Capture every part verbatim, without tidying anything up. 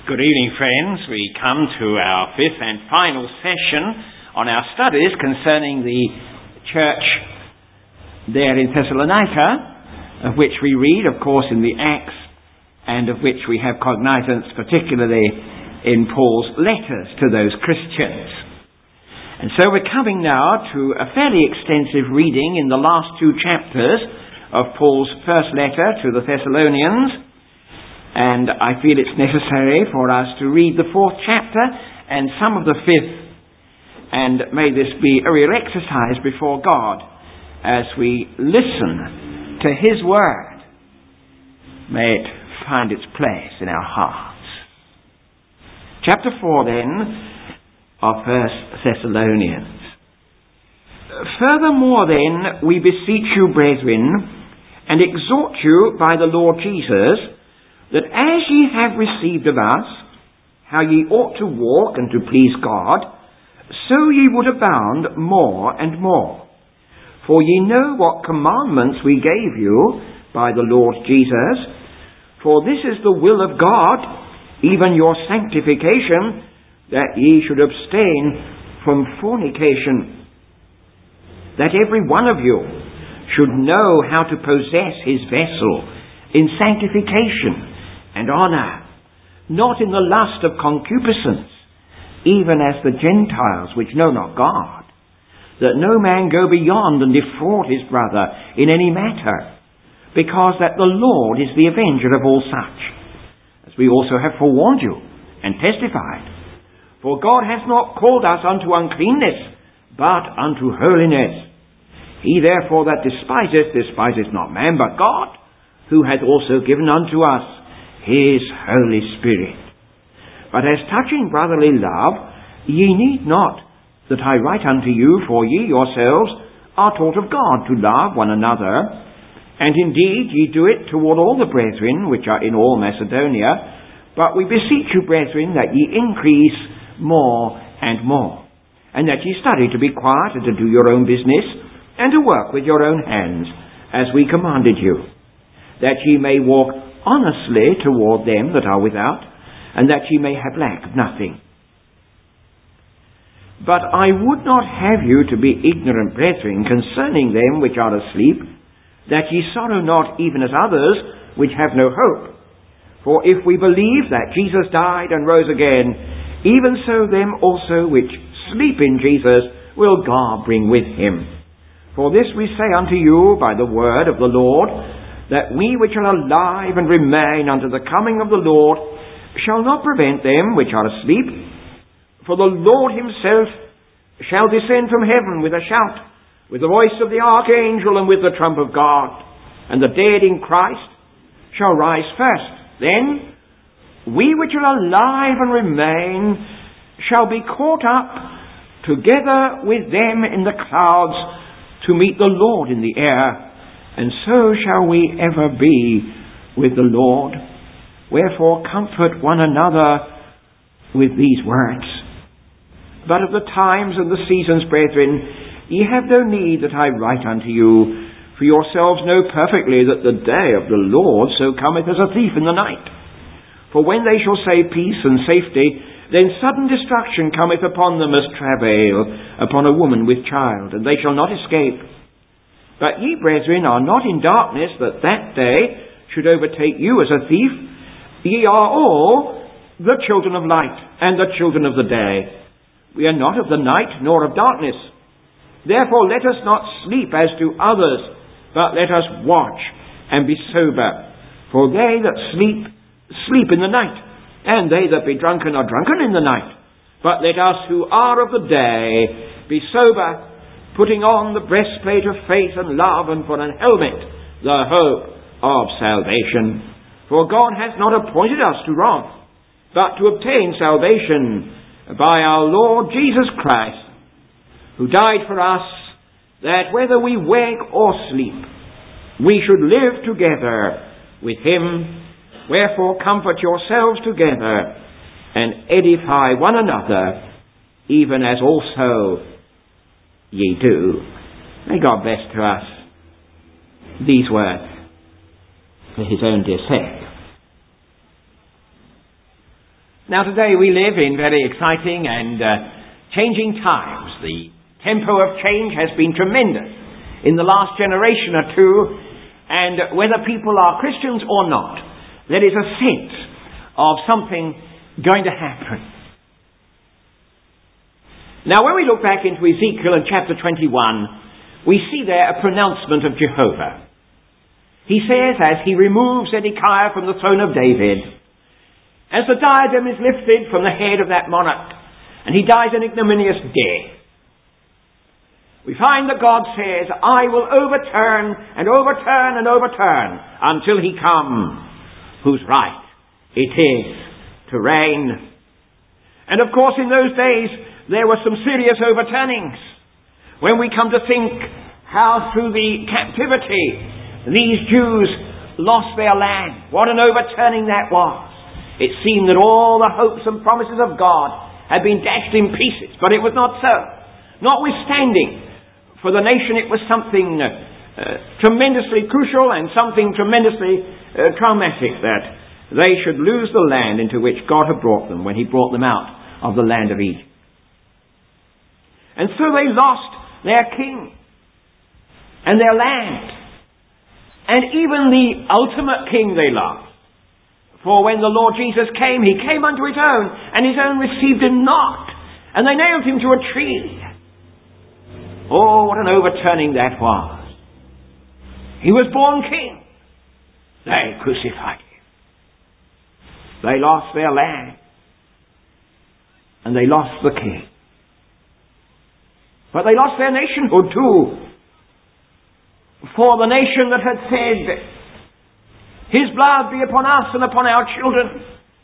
Good evening, friends. We come to our fifth and final session on our studies concerning the church there in Thessalonica, of which we read, of course, in the Acts, and of which we have cognizance particularly in Paul's letters to those Christians. And so we're coming now to a fairly extensive reading in the last two chapters of Paul's first letter to the Thessalonians. And I feel it's necessary for us to read the fourth chapter and some of the fifth. And may this be a real exercise before God as we listen to His Word. May it find its place in our hearts. Chapter four then of First Thessalonians. Furthermore then, we beseech you, brethren, and exhort you by the Lord Jesus, that as ye have received of us, how ye ought to walk and to please God, so ye would abound more and more. For ye know what commandments we gave you by the Lord Jesus. For this is the will of God, even your sanctification, that ye should abstain from fornication, that every one of you should know how to possess his vessel in sanctification and honour, not in the lust of concupiscence, even as the Gentiles which know not God, that no man go beyond and defraud his brother in any matter, because that the Lord is the avenger of all such, as we also have forewarned you and testified. For God has not called us unto uncleanness, but unto holiness. He therefore that despiseth, despiseth not man, but God, who hath also given unto us His Holy Spirit. But as touching brotherly love, ye need not that I write unto you, for ye yourselves are taught of God to love one another, and indeed ye do it toward all the brethren which are in all Macedonia. But we beseech you, brethren, that ye increase more and more, and that ye study to be quiet and to do your own business, and to work with your own hands, as we commanded you, that ye may walk honestly toward them that are without, and that ye may have lack of nothing. But I would not have you to be ignorant, brethren, concerning them which are asleep, that ye sorrow not even as others which have no hope. For if we believe that Jesus died and rose again, even so them also which sleep in Jesus will God bring with him. For this we say unto you by the word of the Lord, that we which are alive and remain unto the coming of the Lord shall not prevent them which are asleep. For the Lord himself shall descend from heaven with a shout, with the voice of the archangel, and with the trump of God. And the dead in Christ shall rise first. Then we which are alive and remain shall be caught up together with them in the clouds to meet the Lord in the air. And so shall we ever be with the Lord. Wherefore comfort one another with these words. But of the times and the seasons, brethren, ye have no need that I write unto you, for yourselves know perfectly that the day of the Lord so cometh as a thief in the night. For when they shall say peace and safety, then sudden destruction cometh upon them as travail upon a woman with child, and they shall not escape. But ye, brethren, are not in darkness, that that day should overtake you as a thief. Ye are all the children of light, and the children of the day. We are not of the night, nor of darkness. Therefore let us not sleep as do others, but let us watch and be sober. For they that sleep, sleep in the night, and they that be drunken are drunken in the night. But let us who are of the day be sober, putting on the breastplate of faith and love, and for an helmet the hope of salvation. For God hath not appointed us to wrath, but to obtain salvation by our Lord Jesus Christ, who died for us, that whether we wake or sleep, we should live together with him. Wherefore comfort yourselves together, and edify one another, even as also ye do. May God bless to us these words for his own dear sake. Now today we live in very exciting and uh, changing times. The tempo of change has been tremendous in the last generation or two, and whether people are Christians or not, there is a sense of something going to happen. Now when we look back into Ezekiel in chapter twenty-one, we see there a pronouncement of Jehovah. He says, as he removes Zedekiah from the throne of David, as the diadem is lifted from the head of that monarch, and he dies an ignominious death, we find that God says, I will overturn and overturn and overturn until he come whose right it is to reign. And of course in those days there were some serious overturnings. When we come to think how through the captivity these Jews lost their land, what an overturning that was. It seemed that all the hopes and promises of God had been dashed in pieces, but it was not so. Notwithstanding, for the nation it was something uh, uh, tremendously crucial and something tremendously uh, traumatic, that they should lose the land into which God had brought them when he brought them out of the land of Egypt. And so they lost their king and their land, and even the ultimate king they lost. For when the Lord Jesus came, he came unto his own, and his own received him not. And they nailed him to a tree. Oh, what an overturning that was. He was born king. They crucified him. They lost their land. And they lost the king. But they lost their nationhood too. For the nation that had said, his blood be upon us and upon our children,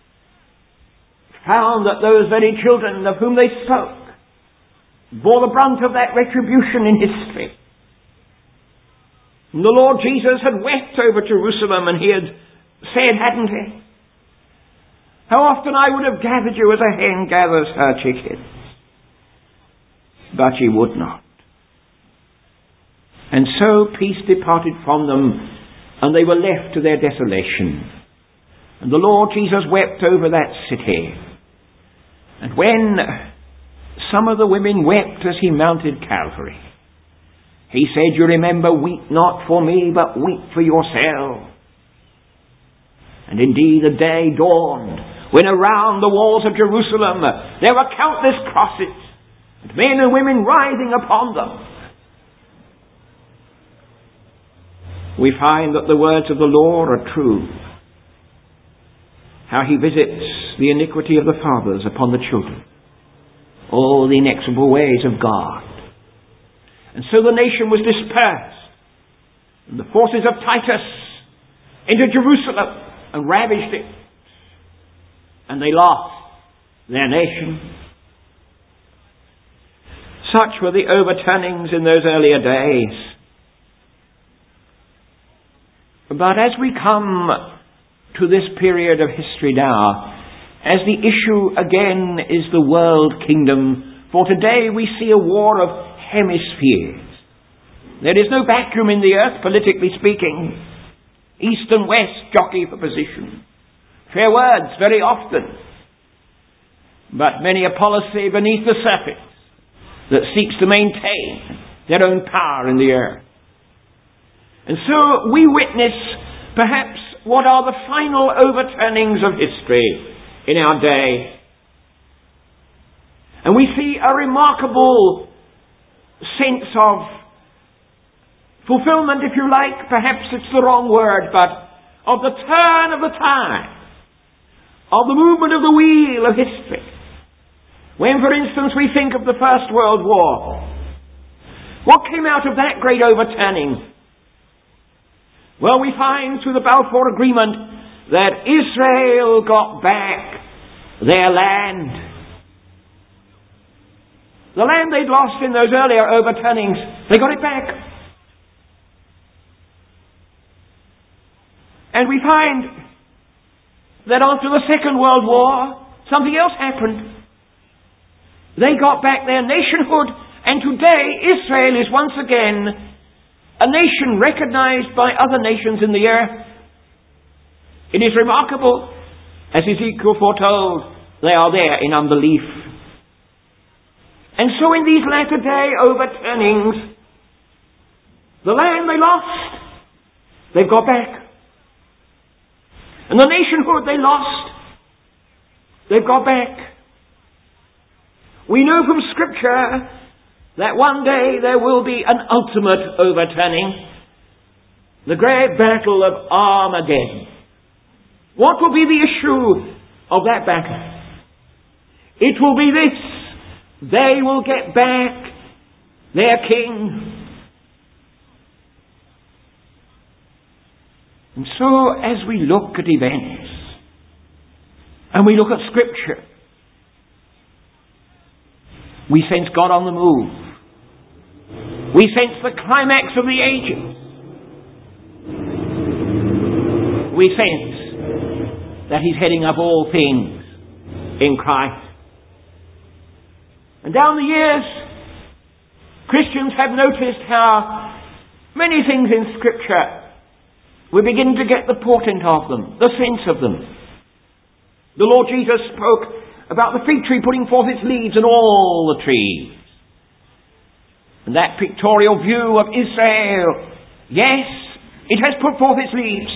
found that those very children of whom they spoke bore the brunt of that retribution in history. And the Lord Jesus had wept over Jerusalem, and he had said, hadn't he, how often I would have gathered you as a hen gathers her chickens. But ye would not. And so peace departed from them, and they were left to their desolation. And the Lord Jesus wept over that city. And when some of the women wept as he mounted Calvary, he said, you remember, weep not for me, but weep for yourself. And indeed the day dawned when around the walls of Jerusalem there were countless crosses, and men and women writhing upon them. We find that the words of the Lord are true. How he visits the iniquity of the fathers upon the children. All the inexorable ways of God. And so the nation was dispersed. And the forces of Titus entered Jerusalem and ravaged it. And they lost their nation. Such were the overturnings in those earlier days. But as we come to this period of history now, as the issue again is the world kingdom, for today we see a war of hemispheres. There is no vacuum in the earth, politically speaking. East and west jockey for position. Fair words very often, but many a policy beneath the surface that seeks to maintain their own power in the earth. And so we witness perhaps what are the final overturnings of history in our day. And we see a remarkable sense of fulfillment, if you like. Perhaps it's the wrong word, but of the turn of the tide, of the movement of the wheel of history. When, for instance, we think of the First World War, what came out of that great overturning? Well, we find through the Balfour Agreement that Israel got back their land. The land they'd lost in those earlier overturnings, they got it back. And we find that after the Second World War, something else happened. They got back their nationhood, and today Israel is once again a nation recognized by other nations in the earth. It is remarkable, as Ezekiel foretold, They are there in unbelief. And so in these latter day overturnings, the land they lost, they've got back. And the nationhood they lost, they've got back. We know from Scripture that one day there will be an ultimate overturning, the great battle of Armageddon. What will be the issue of that battle? It will be this: they will get back their king. And so as we look at events and we look at Scripture, we sense God on the move. We sense the climax of the ages. We sense that He's heading up all things in Christ. And down the years, Christians have noticed how many things in Scripture, we begin to get the portent of them, the sense of them. The Lord Jesus spoke about the fig tree putting forth its leaves and all the trees. And that pictorial view of Israel, yes, it has put forth its leaves.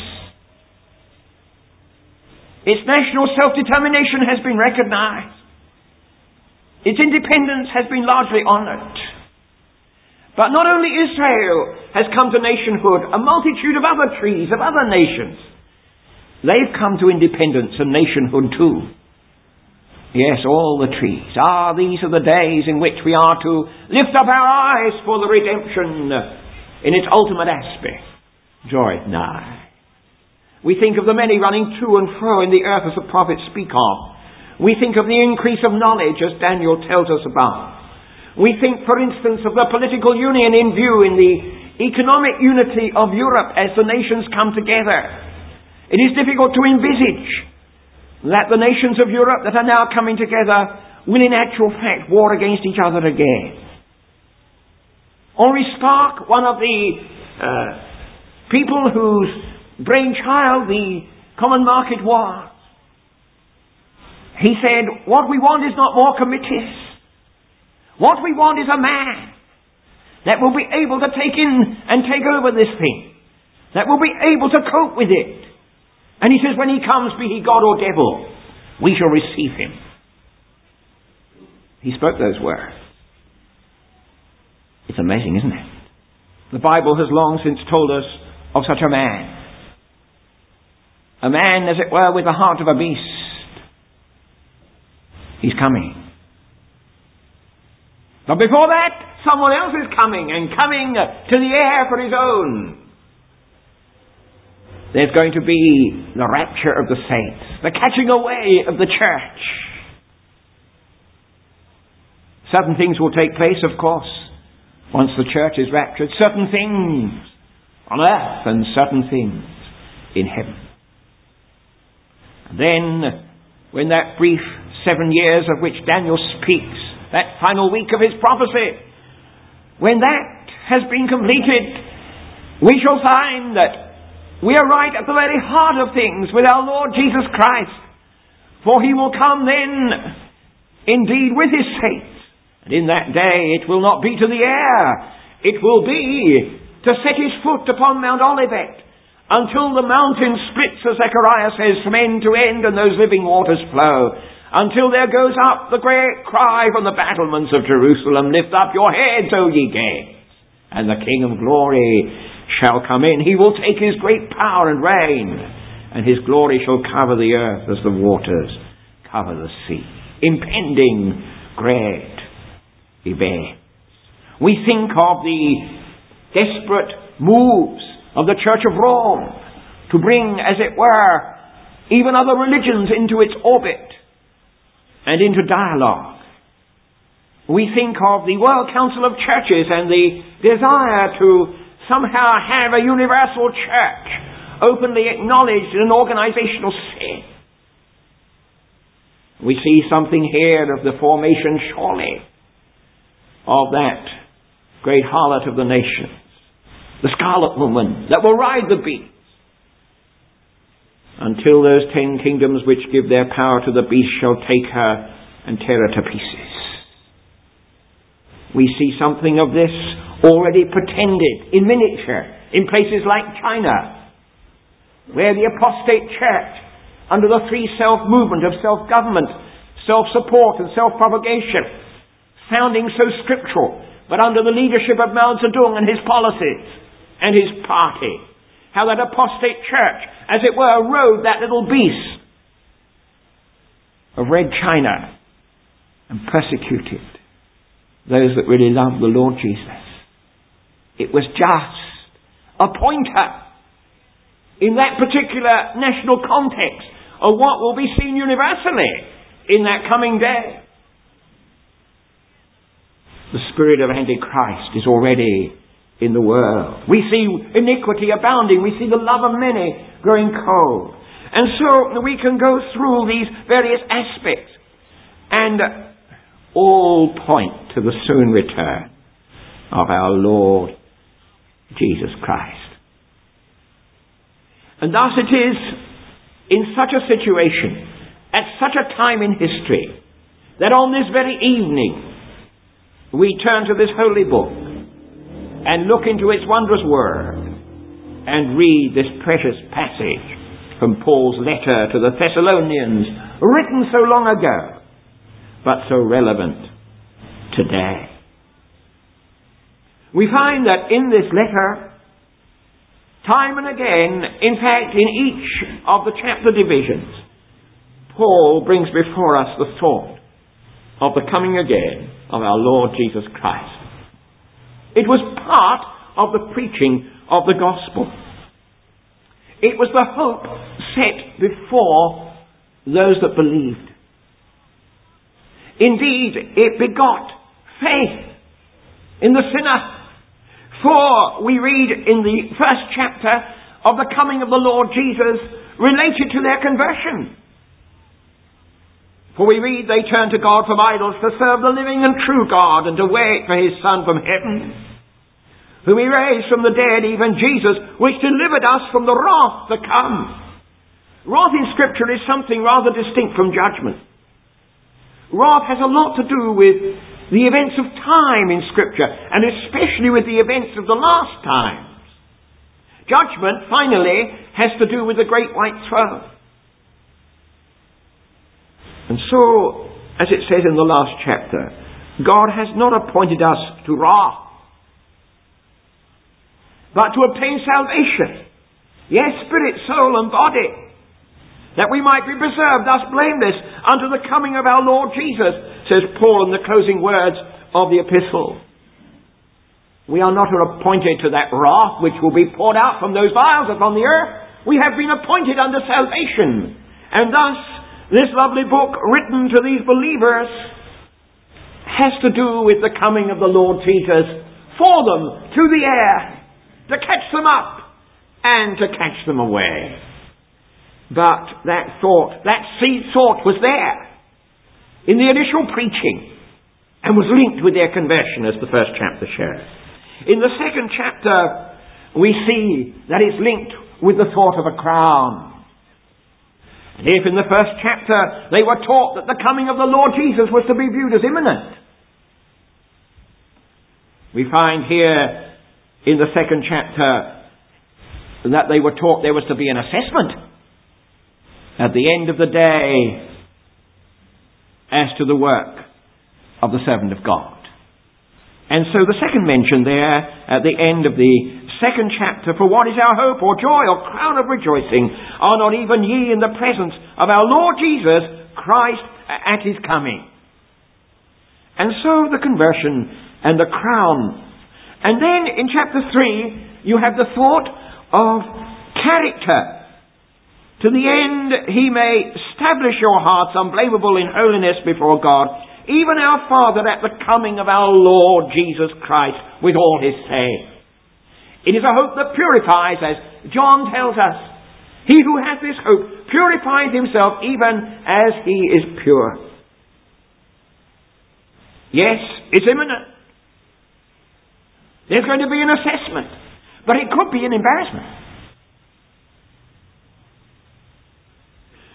Its national self-determination has been recognized. Its independence has been largely honored. But not only Israel has come to nationhood, a multitude of other trees, of other nations, they've come to independence and nationhood too. Yes, all the trees. Ah, these are the days in which we are to lift up our eyes for the redemption in its ultimate aspect. Joy nigh. We think of the many running to and fro in the earth as the prophets speak of. We think of the increase of knowledge as Daniel tells us about. We think, for instance, of the political union in view in the economic unity of Europe as the nations come together. It is difficult to envisage that the nations of Europe that are now coming together will in actual fact war against each other again. Henri Spark, one of the uh, people whose brainchild the common market was, he said, what we want is not more committees. What we want is a man that will be able to take in and take over this thing, that will be able to cope with it. And he says, when he comes, be he God or devil, we shall receive him. He spoke those words. It's amazing, isn't it? The Bible has long since told us of such a man. A man, as it were, with the heart of a beast. He's coming. But before that, someone else is coming, and coming to the air for his own. There's going to be the rapture of the saints, the catching away of the church. Certain things will take place, of course, once the church is raptured. Certain things on earth and certain things in heaven. And then, when that brief seven years of which Daniel speaks, that final week of his prophecy, when that has been completed, we shall find that we are right at the very heart of things with our Lord Jesus Christ. For he will come then, indeed, with his saints. And in that day it will not be to the air. It will be to set his foot upon Mount Olivet until the mountain splits, as Zechariah says, from end to end and those living waters flow. Until there goes up the great cry from the battlements of Jerusalem, lift up your heads, O ye gates, and the King of glory shall come in. He will take his great power and reign, and his glory shall cover the earth as the waters cover the sea. Impending great events. We think of the desperate moves of the Church of Rome to bring, as it were, even other religions into its orbit and into dialogue. We think of the World Council of Churches and the desire to somehow have a universal church openly acknowledged in an organizational sense. We see something here of the formation, surely, of that great harlot of the nations, the scarlet woman that will ride the beast. until those ten kingdoms which give their power to the beast shall take her and tear her to pieces. We see something of this already pretended in miniature in places like China, where the apostate church, under the three self movement of self-government, self-support and self-propagation, sounding so scriptural, but under the leadership of Mao Zedong and his policies and his party, how that apostate church, as it were, rode that little beast of Red China and persecuted those that really loved the Lord Jesus. It was just a pointer in that particular national context of what will be seen universally in that coming day. The spirit of Antichrist is already in the world. We see iniquity abounding. We see the love of many growing cold. And so we can go through these various aspects and all point to the soon return of our Lord Jesus Christ. And thus it is in such a situation, at such a time in history, that on this very evening we turn to this holy book and look into its wondrous word and read this precious passage from Paul's letter to the Thessalonians, written so long ago, but so relevant today. We find that in this letter, time and again, in fact in each of the chapter divisions, Paul brings before us the thought of the coming again of our Lord Jesus Christ. It was part of the preaching of the gospel. It was the hope set before those that believed. Indeed, it begot faith in the sinner. For we read in the first chapter of the coming of the Lord Jesus related to their conversion. For we read, they turned to God from idols to serve the living and true God and to wait for his Son from heaven, whom he raised from the dead, even Jesus, which delivered us from the wrath to come. Wrath in Scripture is something rather distinct from judgment. Wrath has a lot to do with the events of time in Scripture, and especially with the events of the last times. Judgment, finally, has to do with the great white throne. And so, as it says in the last chapter, God has not appointed us to wrath, but to obtain salvation. Yes, spirit, soul and body, that we might be preserved, thus blameless, unto the coming of our Lord Jesus, says Paul in the closing words of the epistle. We are not appointed to that wrath which will be poured out from those vials upon the earth. We have been appointed unto salvation. And thus, this lovely book written to these believers has to do with the coming of the Lord Jesus for them through the air, to catch them up and to catch them away. But that thought, that seed thought was there in the initial preaching and was linked with their conversion, as the first chapter shows. In the second chapter, we see that it's linked with the thought of a crown. And if in the first chapter they were taught that the coming of the Lord Jesus was to be viewed as imminent, we find here in the second chapter that they were taught there was to be an assessment at the end of the day as to the work of the servant of God. And so the second mention there at the end of the second chapter, for what is our hope or joy or crown of rejoicing, are not even ye in the presence of our Lord Jesus Christ at his coming. And so the conversion and the crown. And then in chapter three, you have the thought of character. To the end he may establish your hearts unblameable in holiness before God, even our Father at the coming of our Lord Jesus Christ with all his saints. It is a hope that purifies, as John tells us. He who has this hope purifies himself even as he is pure. Yes, it's imminent. There's going to be an assessment, but it could be an embarrassment.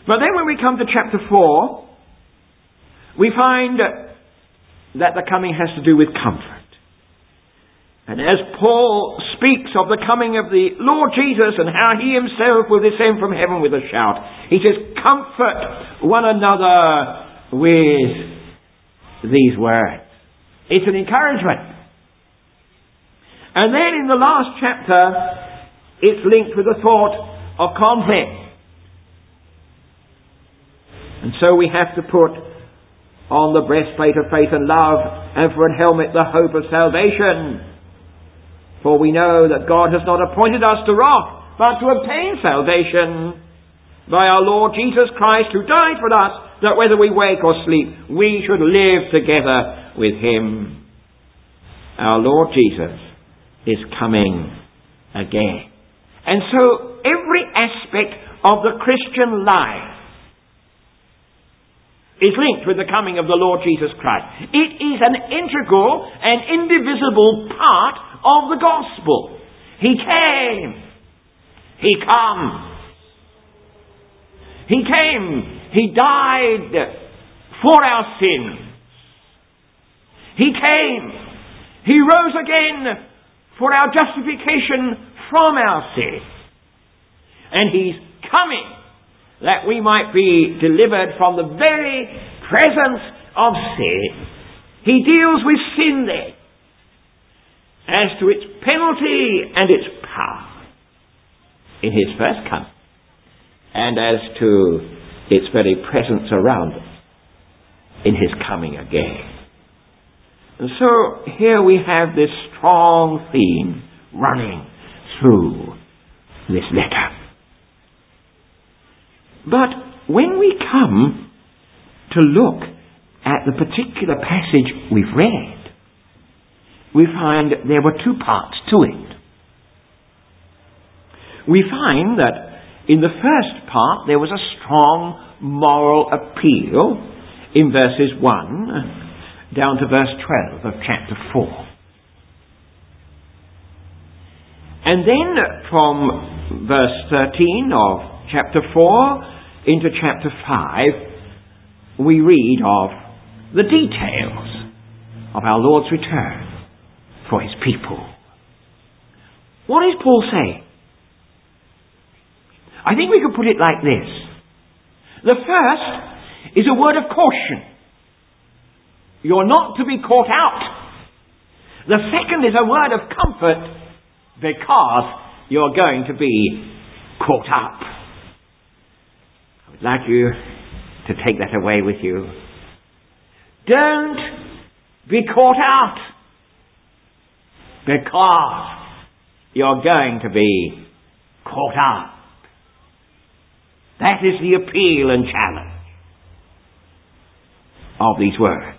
But then when we come to chapter four, we find that the coming has to do with comfort. And as Paul speaks of the coming of the Lord Jesus and how he himself will descend from heaven with a shout, he says, comfort one another with these words. It's an encouragement. And then in the last chapter, it's linked with the thought of conflict. And so we have to put on the breastplate of faith and love, and for a helmet the hope of salvation. For we know that God has not appointed us to wrath, but to obtain salvation by our Lord Jesus Christ, who died for us, that whether we wake or sleep, we should live together with him. Our Lord Jesus is coming again. And so every aspect of the Christian life is linked with the coming of the Lord Jesus Christ. It is an integral and indivisible part of the gospel. He came. He comes. He came. He died for our sins. He came. He rose again for our justification from our sins. And he's coming that we might be delivered from the very presence of sin. He deals with sin there, as to its penalty and its power in his first coming, and as to its very presence around us in his coming again. And so here we have this strong theme running through this letter. But when we come to look at the particular passage we've read, we find there were two parts to it. We find that in the first part there was a strong moral appeal in verses one down to verse twelve of chapter four. And then from verse thirteen of chapter four into chapter five, we read of the details of our Lord's return for his people. What is Paul saying? I think we could put it like this. The first is a word of caution. You're not to be caught out. The second is a word of comfort, because you're going to be caught up. I would like you to take that away with you. Don't be caught out, because you're going to be caught up. That is the appeal and challenge of these words.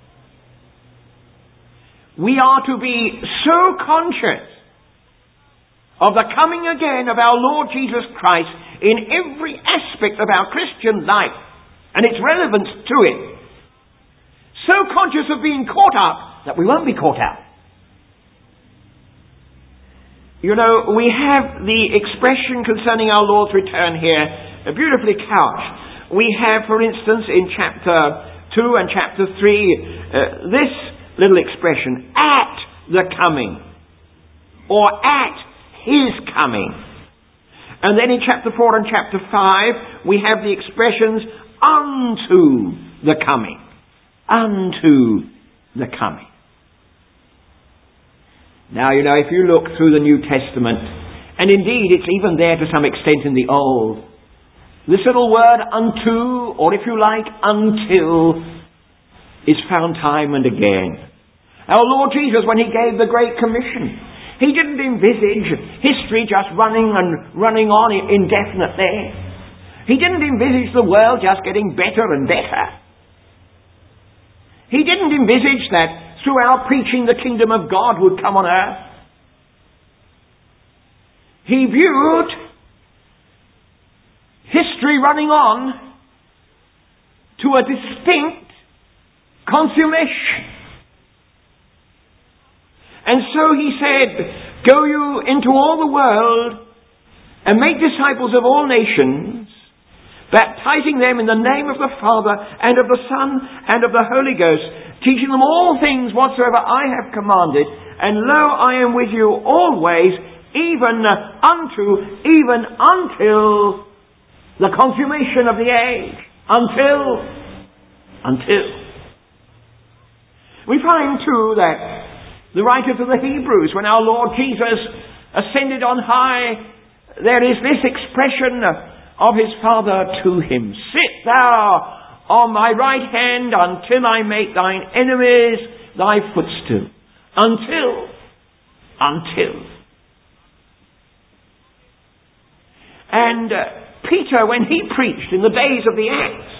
We are to be so conscious of the coming again of our Lord Jesus Christ in every aspect of our Christian life and its relevance to it. So conscious of being caught up that we won't be caught out. You know, we have the expression concerning our Lord's return here, beautifully couched. We have, for instance, in chapter two and chapter three, uh, this little expression, at the coming, or at his coming. And then in chapter four and chapter five, we have the expressions, unto the coming. Unto the coming. Now, you know, if you look through the New Testament, and indeed it's even there to some extent in the Old, this little word unto, or if you like, until, is found time and again. Our Lord Jesus, when he gave the Great Commission, he didn't envisage history just running and running on indefinitely. He didn't envisage the world just getting better and better. He didn't envisage that through our preaching the kingdom of God would come on earth. He viewed history running on to a distinct consummation. And so he said, go you into all the world and make disciples of all nations, baptizing them in the name of the Father and of the Son and of the Holy Ghost, teaching them all things whatsoever I have commanded. And lo, I am with you always, even unto, even until the consummation of the age. Until, until. We find too that the writer to the Hebrews, when our Lord Jesus ascended on high, there is this expression of his Father to him: sit thou on my right hand until I make thine enemies thy footstool. Until, until. And uh, Peter, when he preached in the days of the Acts,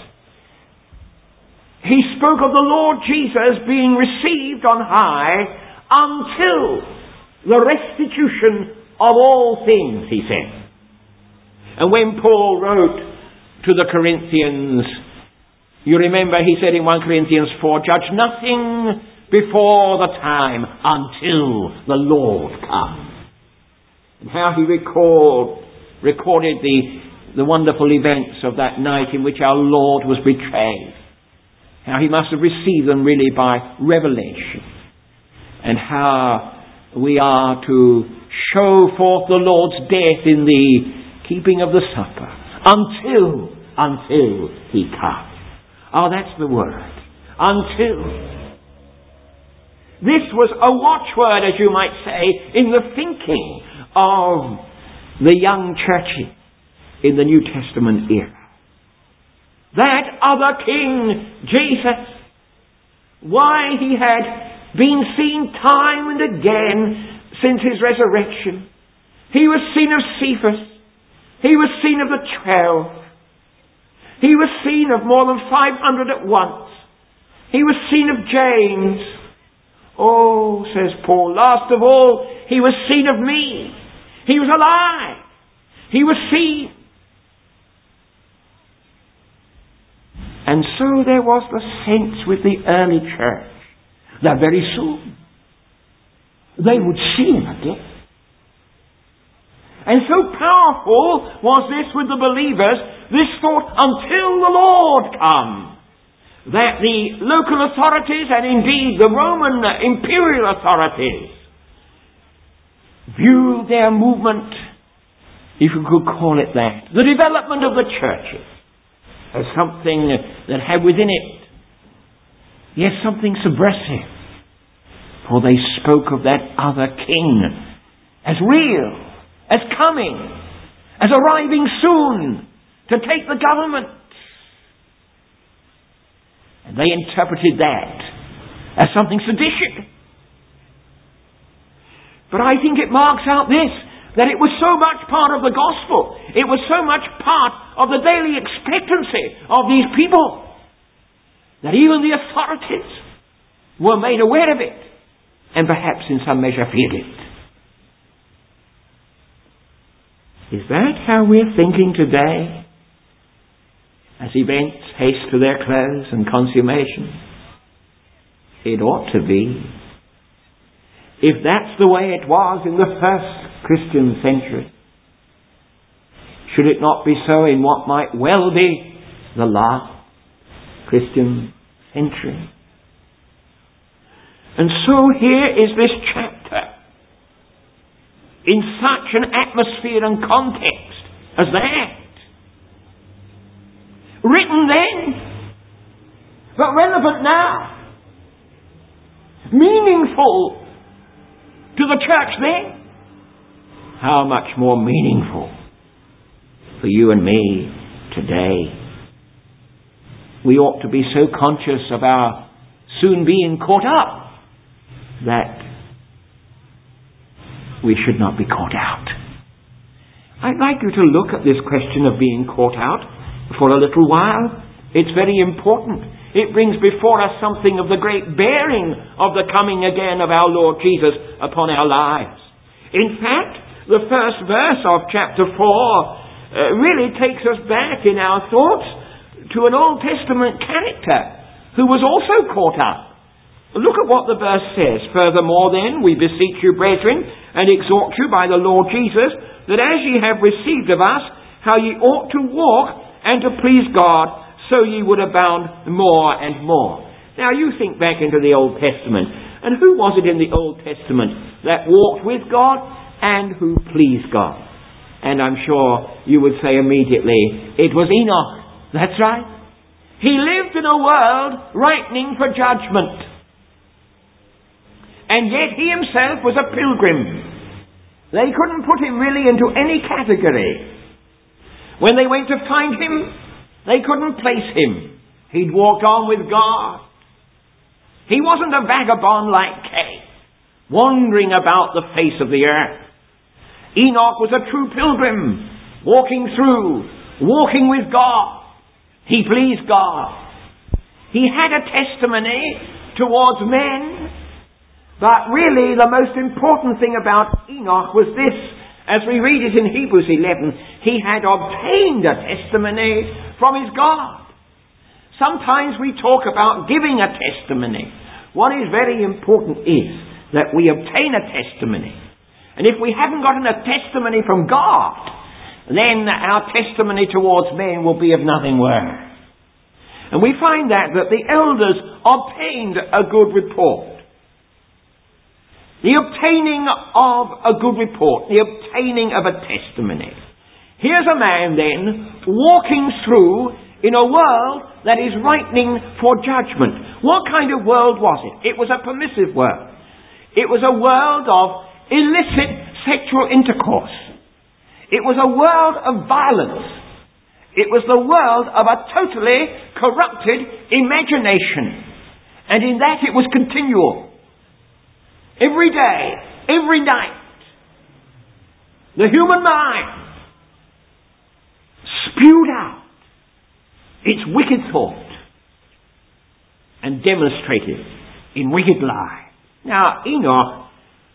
he spoke of the Lord Jesus being received on high until the restitution of all things, he said. And when Paul wrote to the Corinthians, you remember he said in First Corinthians four, judge nothing before the time until the Lord comes. And how he recalled, recorded the, the wonderful events of that night in which our Lord was betrayed. How he must have received them really by revelation. And how we are to show forth the Lord's death in the keeping of the supper. Until, until he comes. Oh, that's the word. Until. This was a watchword, as you might say, in the thinking of the young churches in the New Testament era. That other King, Jesus, why he had been seen time and again since his resurrection. He was seen of Cephas. He was seen of the twelve. He was seen of more than five hundred at once. He was seen of James. Oh, says Paul, last of all, he was seen of me. He was alive. He was seen. And so there was the sense with the early church that very soon they would see him again. And so powerful was this with the believers, this thought, until the Lord comes, that the local authorities and indeed the Roman imperial authorities viewed their movement, if you could call it that, the development of the churches, as something that had within it, yes, something subversive. For they spoke of that other king as real, as coming, as arriving soon to take the government. And they interpreted that as something seditious. But I think it marks out this, that it was so much part of the gospel, it was so much part of the daily expectancy of these people, that even the authorities were made aware of it, and perhaps in some measure feared it. Is that how we're thinking today? As events haste to their close and consummation? It ought to be. If that's the way it was in the first Christian century, should it not be so in what might well be the last Christian century? And so here is this chapter in such an atmosphere and context as that. Written then, but relevant now. Meaningful to the church then. How much more meaningful for you and me today. We ought to be so conscious of our soon being caught up that we should not be caught out. I'd like you to look at this question of being caught out for a little while. It's very important. It brings before us something of the great bearing of the coming again of our Lord Jesus upon our lives. In fact, the first verse of chapter four uh, really takes us back in our thoughts to an Old Testament character who was also caught up. Look at what the verse says. Furthermore then, we beseech you, brethren, and exhort you by the Lord Jesus, that as ye have received of us, how ye ought to walk, and to please God, so ye would abound more and more. Now you think back into the Old Testament, and who was it in the Old Testament that walked with God and who pleased God? And I'm sure you would say immediately, it was Enoch. That's right. He lived in a world ripening for judgment. And yet he himself was a pilgrim. They couldn't put him really into any category. When they went to find him, they couldn't place him. He'd walked on with God. He wasn't a vagabond like Cain, wandering about the face of the earth. Enoch was a true pilgrim, walking through, walking with God. He pleased God. He had a testimony towards men, but really the most important thing about Enoch was this. As we read it in Hebrews eleven, he had obtained a testimony from his God. Sometimes we talk about giving a testimony. What is very important is that we obtain a testimony. And if we haven't gotten a testimony from God, then our testimony towards men will be of nothing worth. And we find that, that the elders obtained a good report. The obtaining of a good report, the obtaining of a testimony. Here's a man then walking through in a world that is ripening for judgment. What kind of world was it? It was a permissive world. It was a world of illicit sexual intercourse. It was a world of violence. It was the world of a totally corrupted imagination. And in that it was continual. Every day, every night, the human mind spewed out its wicked thought and demonstrated in wicked lie. Now, Enoch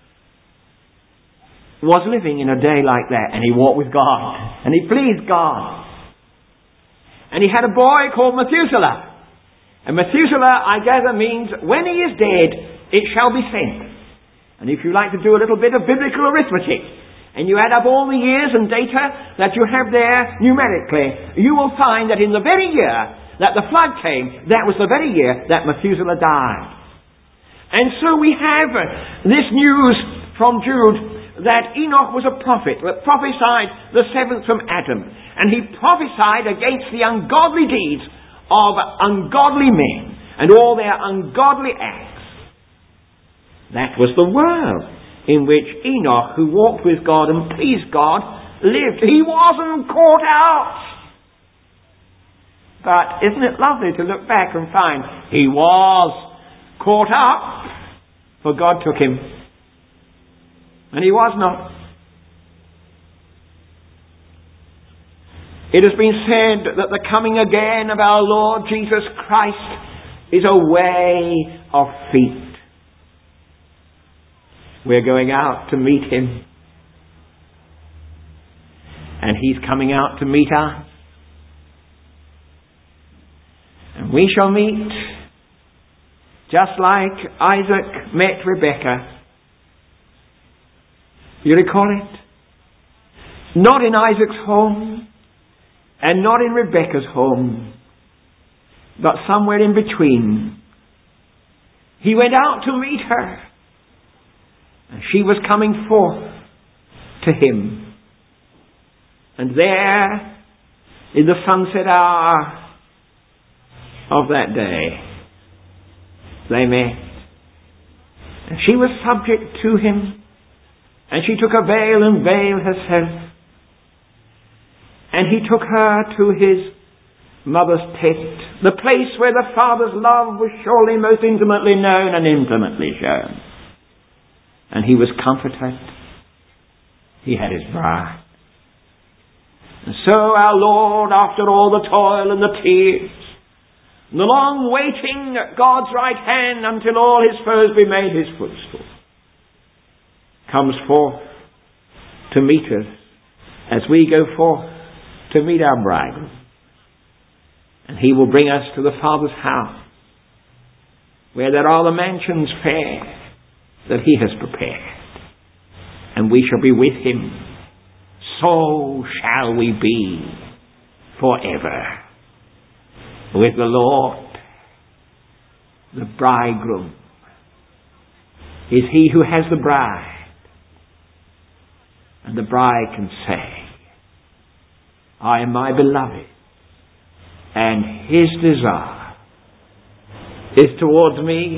was living in a day like that, and he walked with God, and he pleased God. And he had a boy called Methuselah. And Methuselah, I gather, means when he is dead, it shall be sent. And if you like to do a little bit of biblical arithmetic, and you add up all the years and data that you have there numerically, you will find that in the very year that the flood came, that was the very year that Methuselah died. And so we have this news from Jude that Enoch was a prophet, that prophesied the seventh from Adam. And he prophesied against the ungodly deeds of ungodly men and all their ungodly acts. That was the world in which Enoch, who walked with God and pleased God, lived. He wasn't caught out. But isn't it lovely to look back and find he was caught up, for God took him. And he was not. It has been said that the coming again of our Lord Jesus Christ is a way of feet. We're going out to meet him. And he's coming out to meet us. And we shall meet just like Isaac met Rebekah. You recall it? Not in Isaac's home and not in Rebekah's home, but somewhere in between. He went out to meet her, and she was coming forth to him. And there, in the sunset hour of that day, they met. And she was subject to him, and she took a veil and veiled herself. And he took her to his mother's tent, the place where the Father's love was surely most intimately known and intimately shown. And he was comforted. He had his bride. And so our Lord, after all the toil and the tears, and the long waiting at God's right hand until all his foes be made his footstool, comes forth to meet us as we go forth to meet our bridegroom. And he will bring us to the Father's house, where there are the mansions fair that he has prepared. And we shall be with him. So shall we be forever with the Lord. The bridegroom is he who has the bride. And the bride can say, I am my beloved, and his desire is towards me.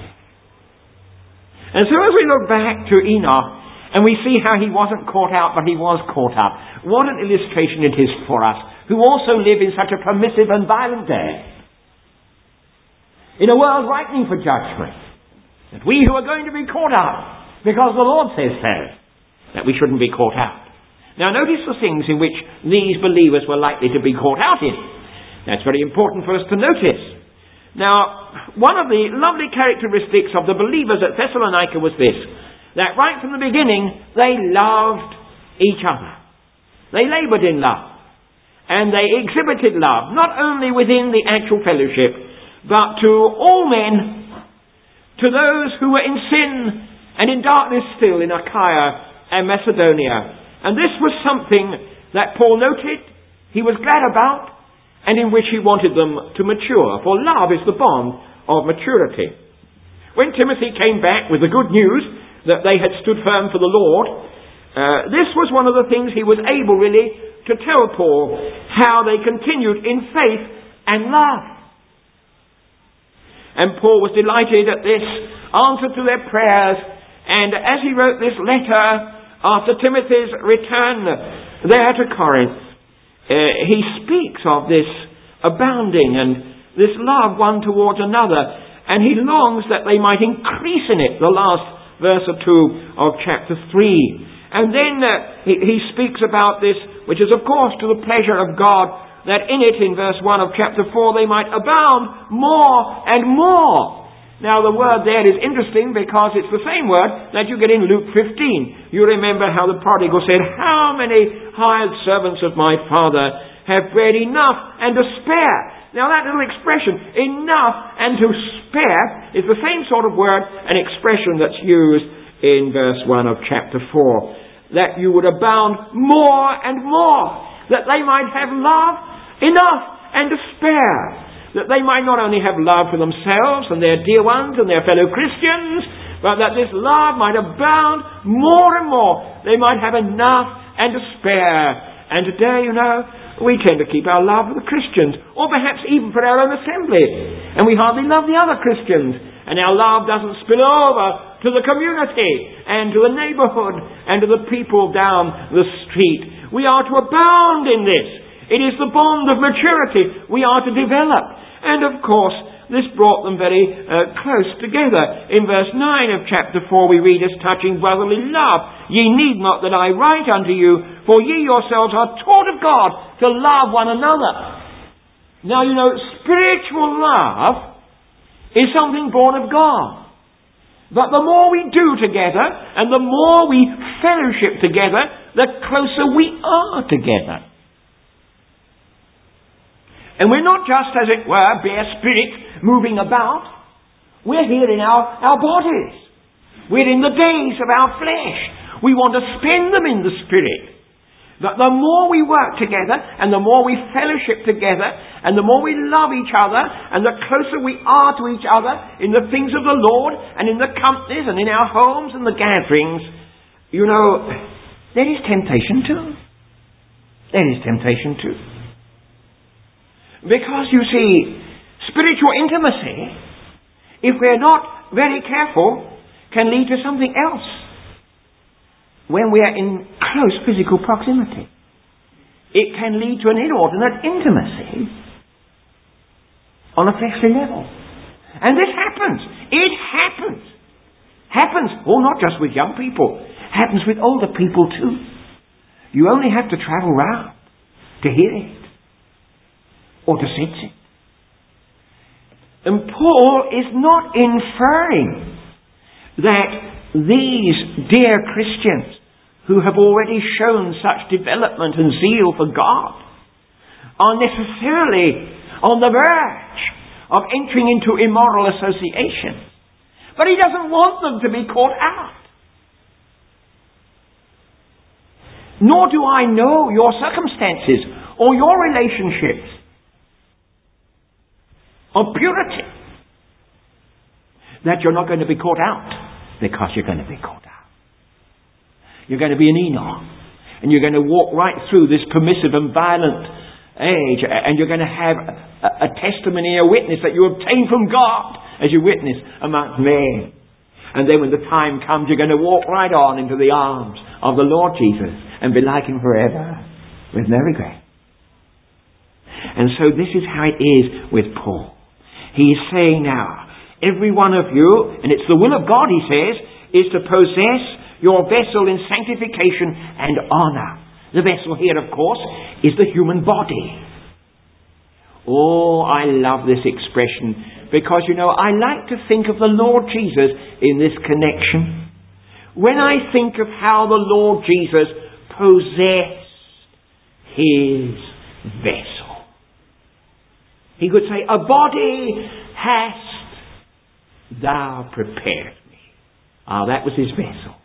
And so as we look back to Enoch, and we see how he wasn't caught out, but he was caught up, what an illustration it is for us, who also live in such a permissive and violent day, in a world ripening for judgment, that we who are going to be caught up, because the Lord says so, that we shouldn't be caught out. Now notice the things in which these believers were likely to be caught out in. That's very important for us to notice. Now, one of the lovely characteristics of the believers at Thessalonica was this, that right from the beginning, they loved each other. They laboured in love. And they exhibited love, not only within the actual fellowship, but to all men, to those who were in sin and in darkness still in Achaia and Macedonia. And this was something that Paul noted, he was glad about, and in which he wanted them to mature. For love is the bond of maturity. When Timothy came back with the good news that they had stood firm for the Lord, uh, this was one of the things he was able really to tell Paul, how they continued in faith and love. And Paul was delighted at this answer to their prayers. And as he wrote this letter after Timothy's return there to Corinth, uh, he speaks of this abounding and this love one towards another. And he longs that they might increase in it, the last verse or two of chapter three. And then uh, he, he speaks about this, which is of course to the pleasure of God, that in it, in verse one of chapter four, they might abound more and more. Now the word there is interesting because it's the same word that you get in Luke fifteen. You remember how the prodigal said, how many hired servants of my father have bread enough and to spare? Now that little expression, enough and to spare, is the same sort of word, an expression that's used in verse one of chapter four. That you would abound more and more. That they might have love enough and to spare. That they might not only have love for themselves and their dear ones and their fellow Christians, but that this love might abound more and more. They might have enough and to spare. And today, you know, we tend to keep our love for the Christians, or perhaps even for our own assembly. And we hardly love the other Christians. And our love doesn't spill over to the community and to the neighbourhood and to the people down the street. We are to abound in this. It is the bond of maturity we are to develop. And of course, this brought them very uh, close together. In verse nine of chapter four we read, as touching brotherly love, ye need not that I write unto you, for ye yourselves are taught of God to love one another. Now you know, spiritual love is something born of God. But the more we do together, and the more we fellowship together, the closer we are together. And we're not just, as it were, bare spirit moving about. We're here in our, our bodies. We're in the days of our flesh. We want to spend them in the spirit. But the more we work together, and the more we fellowship together, and the more we love each other, and the closer we are to each other in the things of the Lord, and in the companies, and in our homes, and the gatherings, you know, there is temptation too. There is temptation too. Because, you see, spiritual intimacy, if we're not very careful, can lead to something else when we are in close physical proximity. It can lead to an inordinate intimacy on a fleshly level. And this happens. It happens. Happens, well, not just with young people. Happens with older people too. You only have to travel round to hear it, or to sense it. And Paul is not inferring that these dear Christians who have already shown such development and zeal for God are necessarily on the verge of entering into immoral association. But he doesn't want them to be caught out. Nor do I know your circumstances or your relationships of purity, that you're not going to be caught out, because you're going to be caught out. You're going to be an Enoch, and you're going to walk right through this permissive and violent age, and you're going to have a, a testimony, a witness that you obtain from God as you witness amongst men. And then when the time comes, you're going to walk right on into the arms of the Lord Jesus and be like Him forever with no regret. And so this is how it is with Paul. He is saying now, every one of you, and it's the will of God, he says, is to possess your vessel in sanctification and honour. The vessel here, of course, is the human body. Oh, I love this expression, because, you know, I like to think of the Lord Jesus in this connection. When I think of how the Lord Jesus possessed His vessel, He could say, a body hast thou prepared me. Ah, that was His vessel.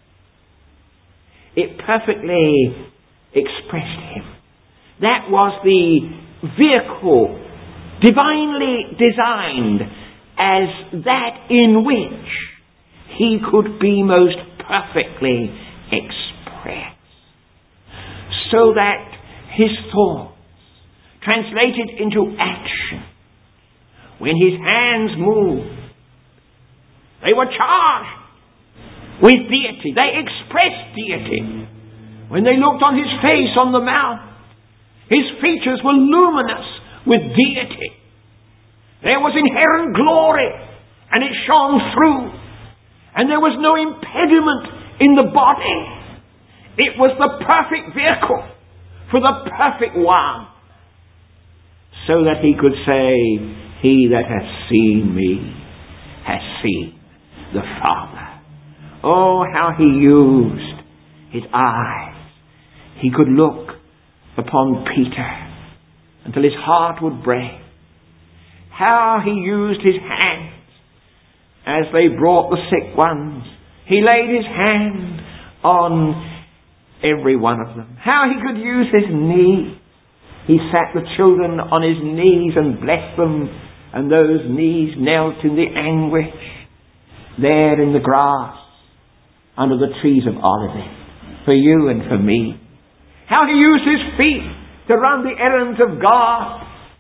It perfectly expressed Him. That was the vehicle divinely designed as that in which He could be most perfectly expressed, so that His thoughts translated into action. When His hands moved, they were charged with deity. They expressed deity. When they looked on His face, on the mount, His features were luminous with deity. There was inherent glory, and it shone through. And there was no impediment in the body. It was the perfect vehicle for the perfect one, so that He could say, he that has seen me has seen the Father. Oh, how He used His eyes. He could look upon Peter until his heart would break. How He used His hands as they brought the sick ones. He laid His hand on every one of them. How He could use His knee. He sat the children on His knees and blessed them, and those knees knelt in the anguish there in the grass under the trees of Olivet for you and for me. How He used His feet to run the errands of God.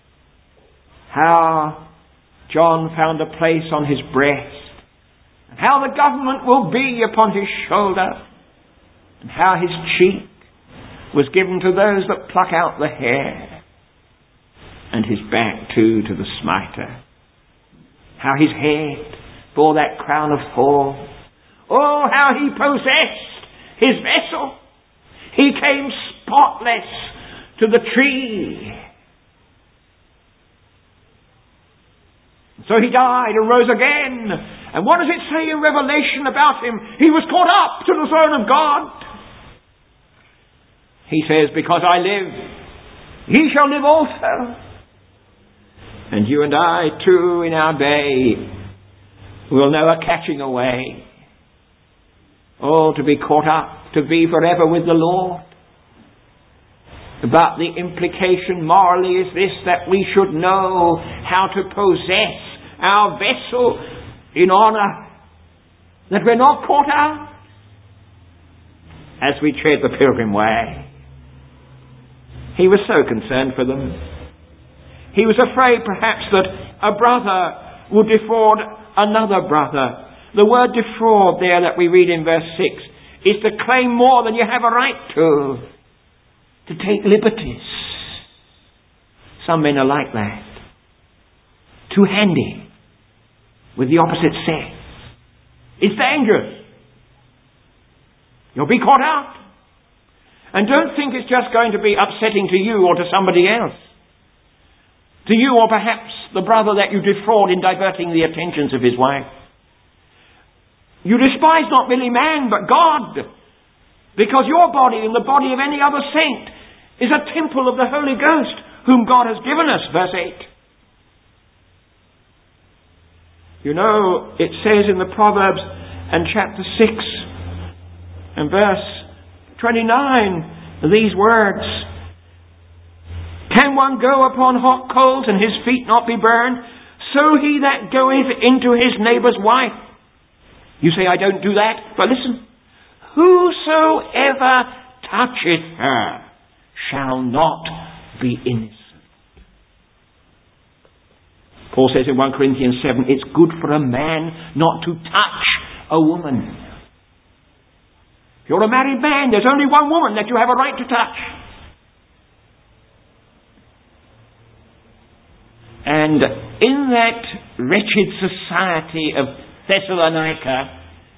How John found a place on his breast, and how the government will be upon his shoulder, and how his cheek was given to those that pluck out the hair, and his back too to the smiter. How his head bore that crown of thorns. Oh, how He possessed His vessel. He came spotless to the tree. So He died and rose again. And what does it say in Revelation about Him? He was caught up to the throne of God. He says, because I live, ye shall live also. And you and I too in our day will know a catching away. Oh, to be caught up, to be forever with the Lord. But the implication morally is this, that we should know how to possess our vessel in honour, that we're not caught out as we tread the pilgrim way. He was so concerned for them. He was afraid perhaps that a brother would defraud another brother. The word defraud there that we read in verse six is to claim more than you have a right to. To take liberties. Some men are like that. Too handy with the opposite sex. It's dangerous. You'll be caught out. And don't think it's just going to be upsetting to you or to somebody else. To you, or perhaps the brother that you defraud in diverting the attentions of his wife. You despise not merely man, but God. Because your body and the body of any other saint is a temple of the Holy Ghost, whom God has given us, verse eight. You know, it says in the Proverbs and chapter six and verse twenty-nine, these words, Can one go upon hot coals and his feet not be burned? So he that goeth into his neighbour's wife. You say, I don't do that. But listen. Whosoever toucheth her shall not be innocent. Paul says in First Corinthians seven, it's good for a man not to touch a woman. If you're a married man, there's only one woman that you have a right to touch. And in that wretched society of Thessalonica,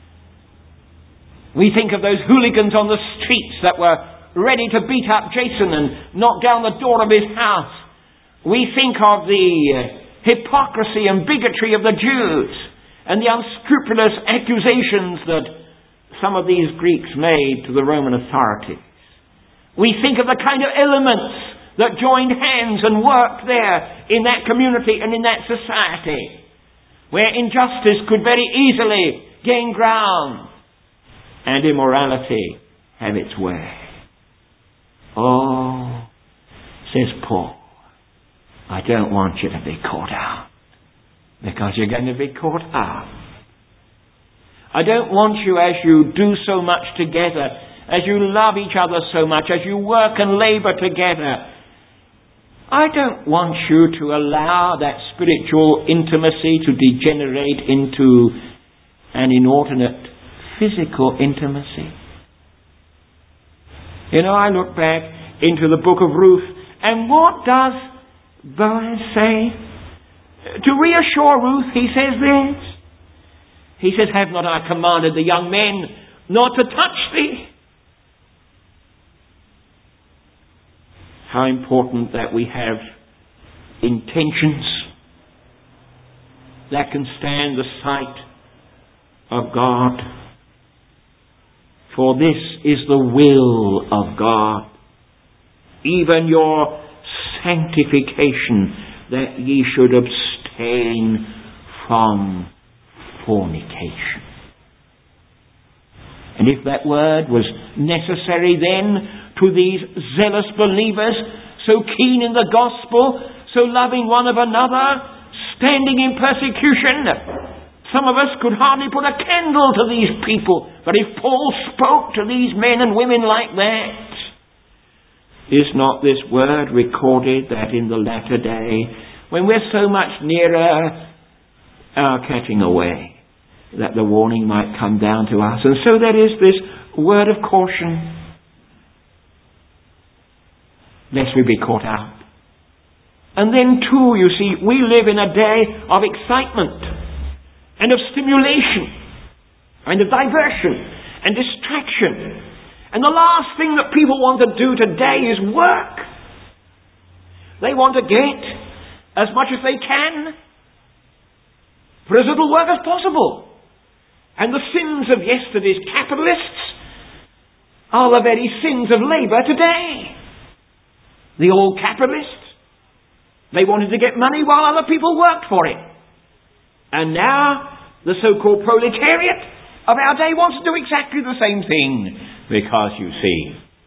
we think of those hooligans on the streets that were ready to beat up Jason and knock down the door of his house. We think of the hypocrisy and bigotry of the Jews and the unscrupulous accusations that some of these Greeks made to the Roman authorities. We think of the kind of elements that joined hands and worked there in that community and in that society, where injustice could very easily gain ground and immorality have its way. Oh, says Paul, I don't want you to be caught out, because you're going to be caught out. I don't want you, as you do so much together, as you love each other so much, as you work and labour together, I don't want you to allow that spiritual intimacy to degenerate into an inordinate physical intimacy. You know, I look back into the book of Ruth, and what does Boaz say? To reassure Ruth, he says this. He says, have not I commanded the young men not to touch thee? How important that we have intentions that can stand the sight of God. For this is the will of God, even your sanctification, that ye should abstain from fornication. And if that word was necessary then to these zealous believers, so keen in the gospel, so loving one of another, standing in persecution, some of us could hardly put a candle to these people. But if Paul spoke to these men and women like that, is not this word recorded that in the latter day, when we're so much nearer our catching away, that the warning might come down to us? And so there is this word of caution, lest we be caught out. And then too, you see, we live in a day of excitement and of stimulation and of diversion and distraction. And the last thing that people want to do today is work. They want to get as much as they can for as little work as possible. And the sins of yesterday's capitalists are the very sins of labour today. The old capitalists, they wanted to get money while other people worked for it. And now the so-called proletariat of our day wants to do exactly the same thing. Because, you see,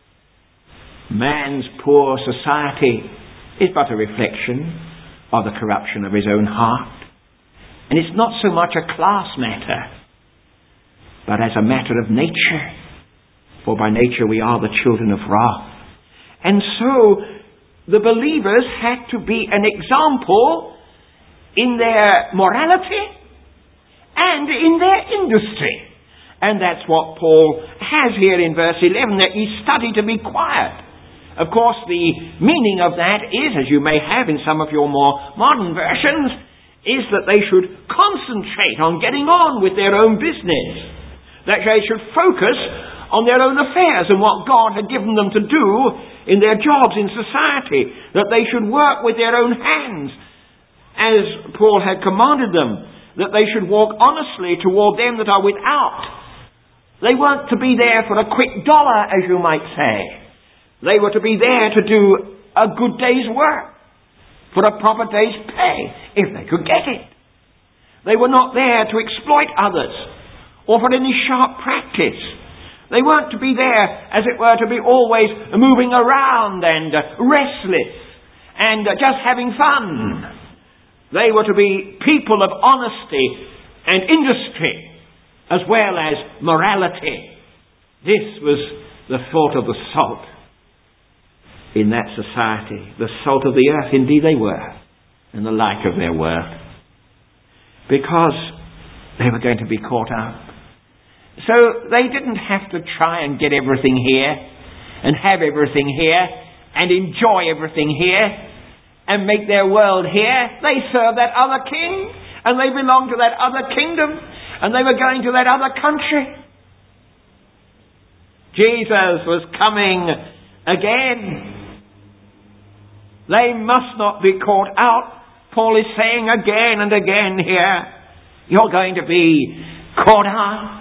man's poor society is but a reflection of the corruption of his own heart. And it's not so much a class matter, but as a matter of nature. For by nature we are the children of wrath. And so the believers had to be an example in their morality and in their industry. And that's what Paul has here in verse eleven, that ye study to be quiet. Of course, the meaning of that is, as you may have in some of your more modern versions, is that they should concentrate on getting on with their own business. That they should focus on their own affairs and what God had given them to do in their jobs in society. That they should work with their own hands, as Paul had commanded them. That they should walk honestly toward them that are without. They weren't to be there for a quick dollar, as you might say. They were to be there to do a good day's work, for a proper day's pay, if they could get it. They were not there to exploit others, or for any sharp practice. They weren't to be there, as it were, to be always moving around and restless and uh, just having fun. They were to be people of honesty and industry, as well as morality. This was the thought of the salt in that society. The salt of the earth, indeed they were, and the light of their world. Because they were going to be caught up. So they didn't have to try and get everything here, and have everything here, and enjoy everything here, and make their world here. They served that other king, and they belonged to that other kingdom, and they were going to that other country. Jesus was coming again. They must not be caught out. Paul is saying again and again here, you're going to be caught out.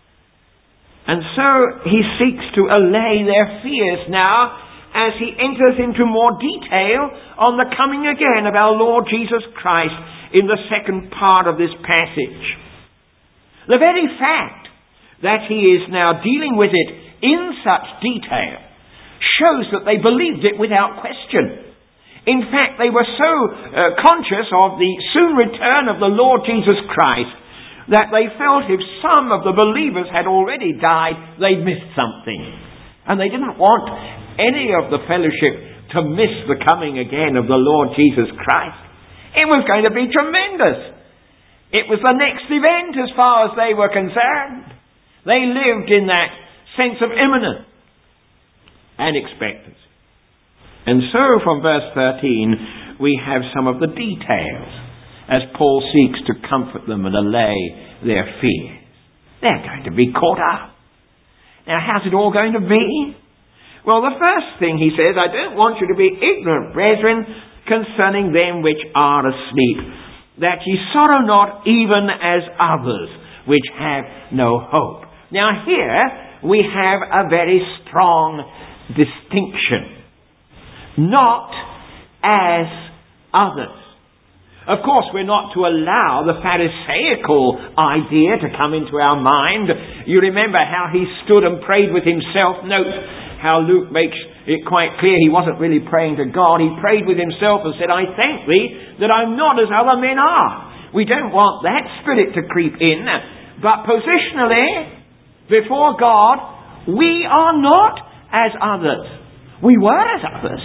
And so he seeks to allay their fears now as he enters into more detail on the coming again of our Lord Jesus Christ in the second part of this passage. The very fact that he is now dealing with it in such detail shows that they believed it without question. In fact, they were so uh, conscious of the soon return of the Lord Jesus Christ that they felt if some of the believers had already died, they'd missed something. And they didn't want any of the fellowship to miss the coming again of the Lord Jesus Christ. It was going to be tremendous. It was the next event as far as they were concerned. They lived in that sense of imminence and expectancy. And so from verse thirteen we have some of the details as Paul seeks to comfort them and allay their fears. They're going to be caught up. Now how's it all going to be? Well, the first thing he says, I don't want you to be ignorant, brethren, concerning them which are asleep, that ye sorrow not even as others which have no hope. Now here we have a very strong distinction. Not as others. Of course, we're not to allow the Pharisaical idea to come into our mind. You remember how he stood and prayed with himself. Note how Luke makes it quite clear he wasn't really praying to God. He prayed with himself and said, I thank thee that I'm not as other men are. We don't want that spirit to creep in. But positionally, before God, we are not as others. We were as others.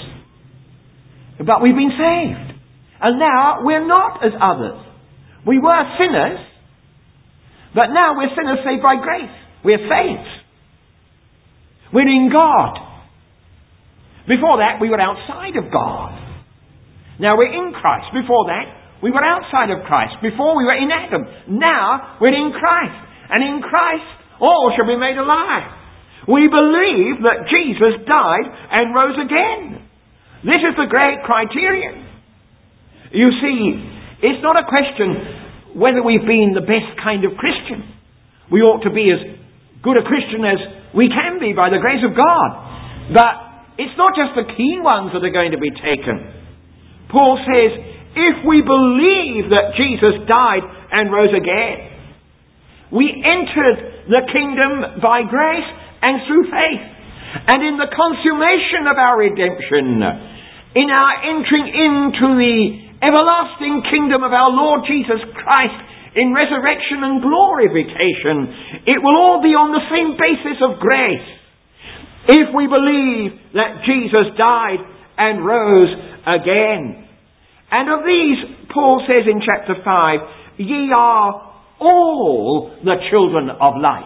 But we've been saved. And now we're not as others. We were sinners. But now we're sinners saved by grace. We're saints. We're in God. Before that, we were outside of God. Now we're in Christ. Before that, we were outside of Christ. Before we were in Adam. Now we're in Christ. And in Christ, all shall be made alive. We believe that Jesus died and rose again. This is the great criterion. You see, it's not a question whether we've been the best kind of Christian. We ought to be as good a Christian as we can be by the grace of God. But it's not just the keen ones that are going to be taken. Paul says, if we believe that Jesus died and rose again, we entered the kingdom by grace and through faith. And in the consummation of our redemption, in our entering into the everlasting kingdom of our Lord Jesus Christ, in resurrection and glorification, it will all be on the same basis of grace. If we believe that Jesus died and rose again. And of these, Paul says in chapter five, ye are all the children of light.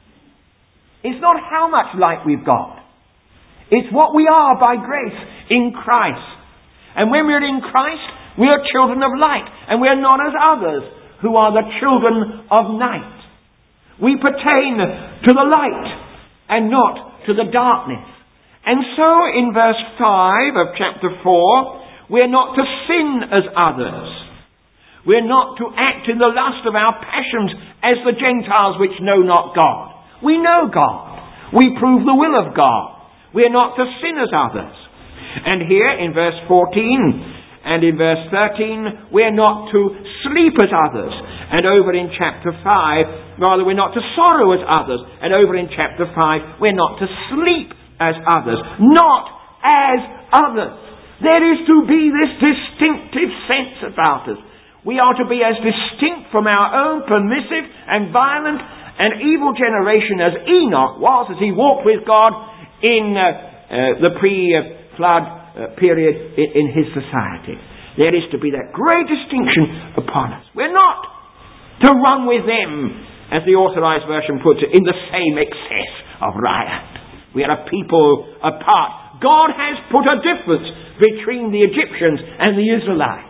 It's not how much light we've got. It's what we are by grace in Christ. And when we're in Christ, we are children of light. And we're not as others who are the children of night. We pertain to the light and not to the darkness. And so in verse five of chapter four, we're not to sin as others. We're not to act in the lust of our passions as the Gentiles which know not God. We know God. We prove the will of God. We're not to sin as others. And here in verse fourteen and in verse thirteen, we're not to sleep as others. And over in chapter five, rather we're not to sorrow as others. And over in chapter five, we're not to sleep as others. Not as others. There is to be this distinctive sense about us. We are to be as distinct from our own permissive and violent and evil generation as Enoch was as he walked with God in uh, uh, the pre-flood uh, period in, in his society. There is to be that great distinction upon us. We're not to run with them, as the Authorized Version puts it, in the same excess of riot. We are a people apart. God has put a difference between the Egyptians and the Israelites.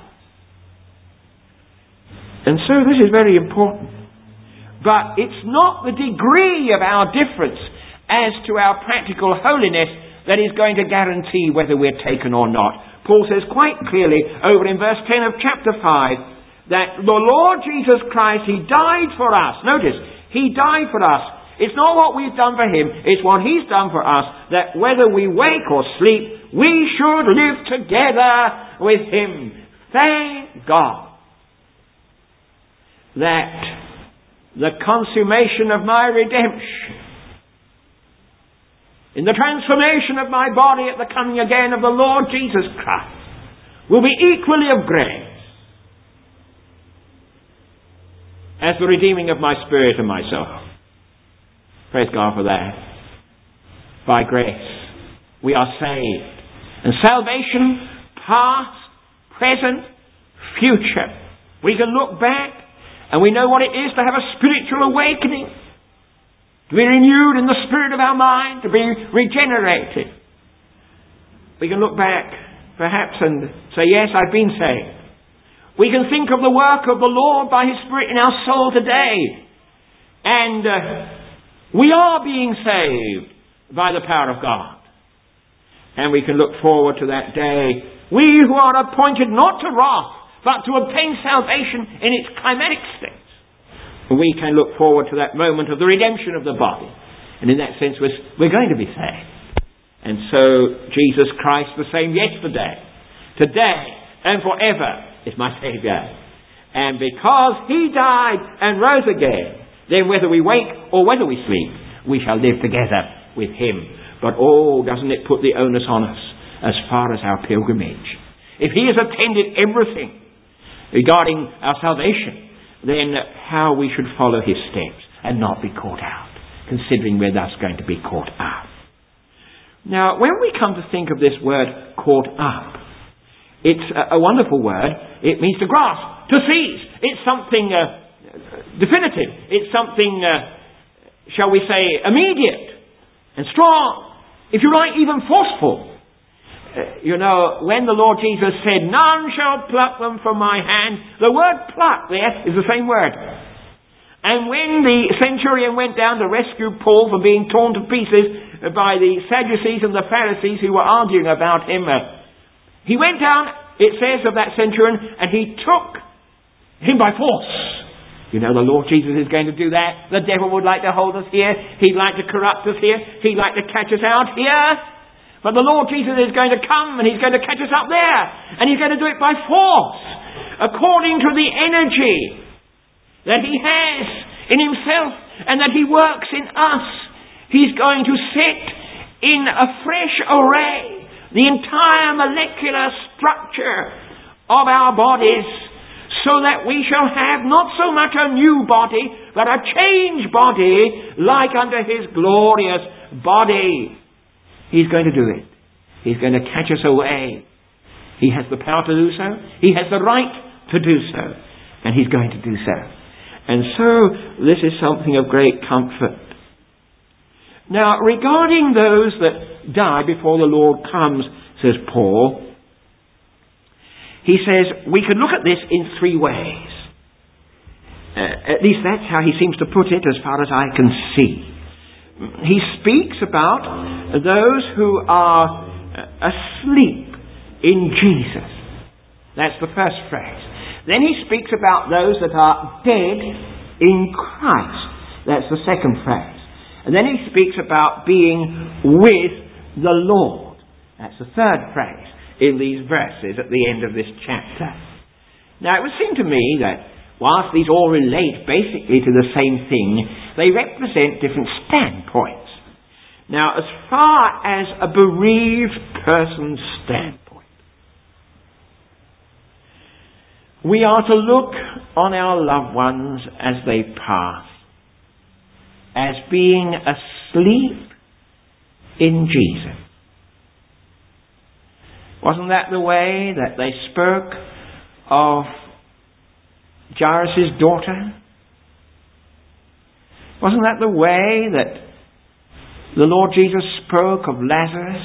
And so this is very important. But it's not the degree of our difference as to our practical holiness that is going to guarantee whether we're taken or not. Paul says quite clearly over in verse ten of chapter five that the Lord Jesus Christ, He died for us. Notice, He died for us. It's not what we've done for Him, it's what He's done for us, that whether we wake or sleep, we should live together with Him. Thank God that the consummation of my redemption, in the transformation of my body at the coming again of the Lord Jesus Christ, will be equally of grace as the redeeming of my spirit and my soul. Praise God for that. By grace, we are saved. And salvation, past, present, future. We can look back and we know what it is to have a spiritual awakening, to be renewed in the spirit of our mind, to be regenerated. We can look back, perhaps, and say, yes, I've been saved. We can think of the work of the Lord by His Spirit in our soul today. And uh, we are being saved by the power of God. And we can look forward to that day. We who are appointed not to wrath, but to obtain salvation in its climatic state. We can look forward to that moment of the redemption of the body. And in that sense, we're, we're going to be saved. And so, Jesus Christ, the same yesterday, today, and forever, is my Saviour. And because He died and rose again, then whether we wake or whether we sleep, we shall live together with Him. But oh, doesn't it put the onus on us as far as our pilgrimage? If He has attended everything regarding our salvation, then how we should follow His steps and not be caught out, considering we're thus going to be caught up. Now, when we come to think of this word caught up, it's a, a wonderful word. It means to grasp, to seize. It's something uh, definitive. It's something, uh, shall we say, immediate and strong. If you like, even forceful. Uh, you know, when the Lord Jesus said, none shall pluck them from my hand, the word pluck there is the same word. And when the centurion went down to rescue Paul from being torn to pieces by the Sadducees and the Pharisees who were arguing about him, uh, he went down, it says of that centurion, and he took him by force. You know, the Lord Jesus is going to do that. The devil would like to hold us here. He'd like to corrupt us here. He'd like to catch us out here. But the Lord Jesus is going to come and He's going to catch us up there. And He's going to do it by force, according to the energy that He has in Himself and that He works in us. He's going to set in a fresh array the entire molecular structure of our bodies, so that we shall have not so much a new body, but a changed body like unto His glorious body. He's going to do it. He's going to catch us away. He has the power to do so. He has the right to do so. And He's going to do so. And so, this is something of great comfort. Now, regarding those that die before the Lord comes, says Paul, he says, we could look at this in three ways. Uh, at least that's how he seems to put it as far as I can see. He speaks about those who are asleep in Jesus. That's the first phrase. Then he speaks about those that are dead in Christ. That's the second phrase. And then he speaks about being with the Lord. That's the third phrase in these verses at the end of this chapter. Now, it would seem to me that whilst these all relate basically to the same thing, they represent different standpoints. Now, as far as a bereaved person's standpoint, We are to look on our loved ones as they pass, as being asleep in Jesus. Wasn't that the way that they spoke of Jairus' daughter? Wasn't that the way that the Lord Jesus spoke of Lazarus?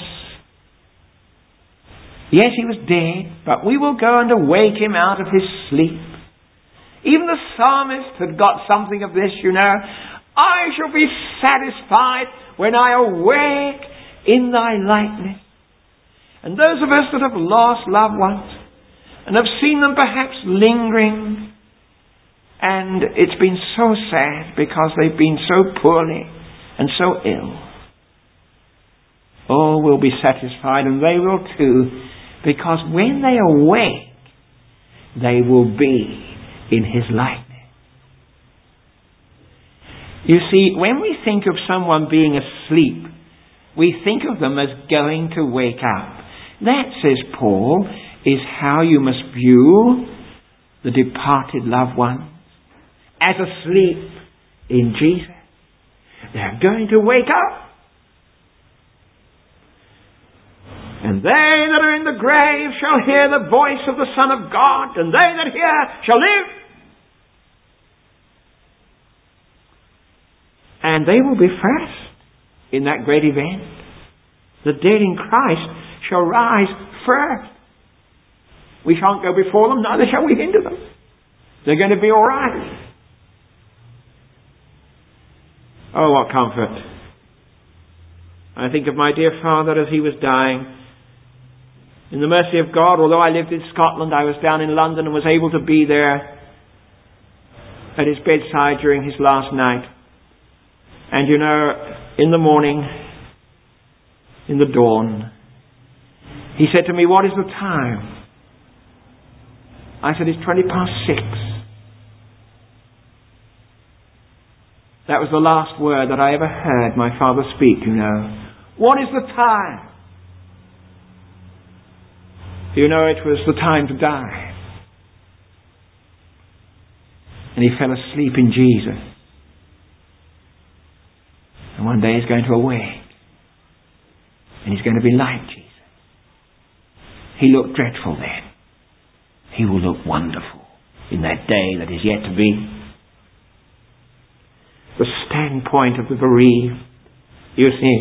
Yes, he was dead, but we will go and awake him out of his sleep. Even the psalmist had got something of this, you know. I shall be satisfied when I awake in thy likeness. And those of us that have lost loved ones and have seen them perhaps lingering, and it's been so sad because they've been so poorly and so ill. Oh, we'll be satisfied, and they will too, because when they awake, they will be in his likeness. You see, when we think of someone being asleep, we think of them as going to wake up. That, says Paul, is how you must view the departed loved ones, as asleep in Jesus. They're going to wake up. And they that are in the grave shall hear the voice of the Son of God, and they that hear shall live. And they will be first in that great event. The dead in Christ shall rise first. We shan't go before them, neither shall we hinder them. They're going to be all right. Oh, what comfort. I think of my dear father as he was dying. In the mercy of God, although I lived in Scotland, I was down in London and was able to be there at his bedside during his last night. And you know, in the morning, in the dawn, he said to me, "What is the time?" I said, "It's twenty past six." That was the last word that I ever heard my father speak, you know. What is the time? You know, it was the time to die. And he fell asleep in Jesus. And one day he's going to awake. And he's going to be like Jesus. He looked dreadful then. He will look wonderful in that day that is yet to be. The standpoint of the bereaved, you see.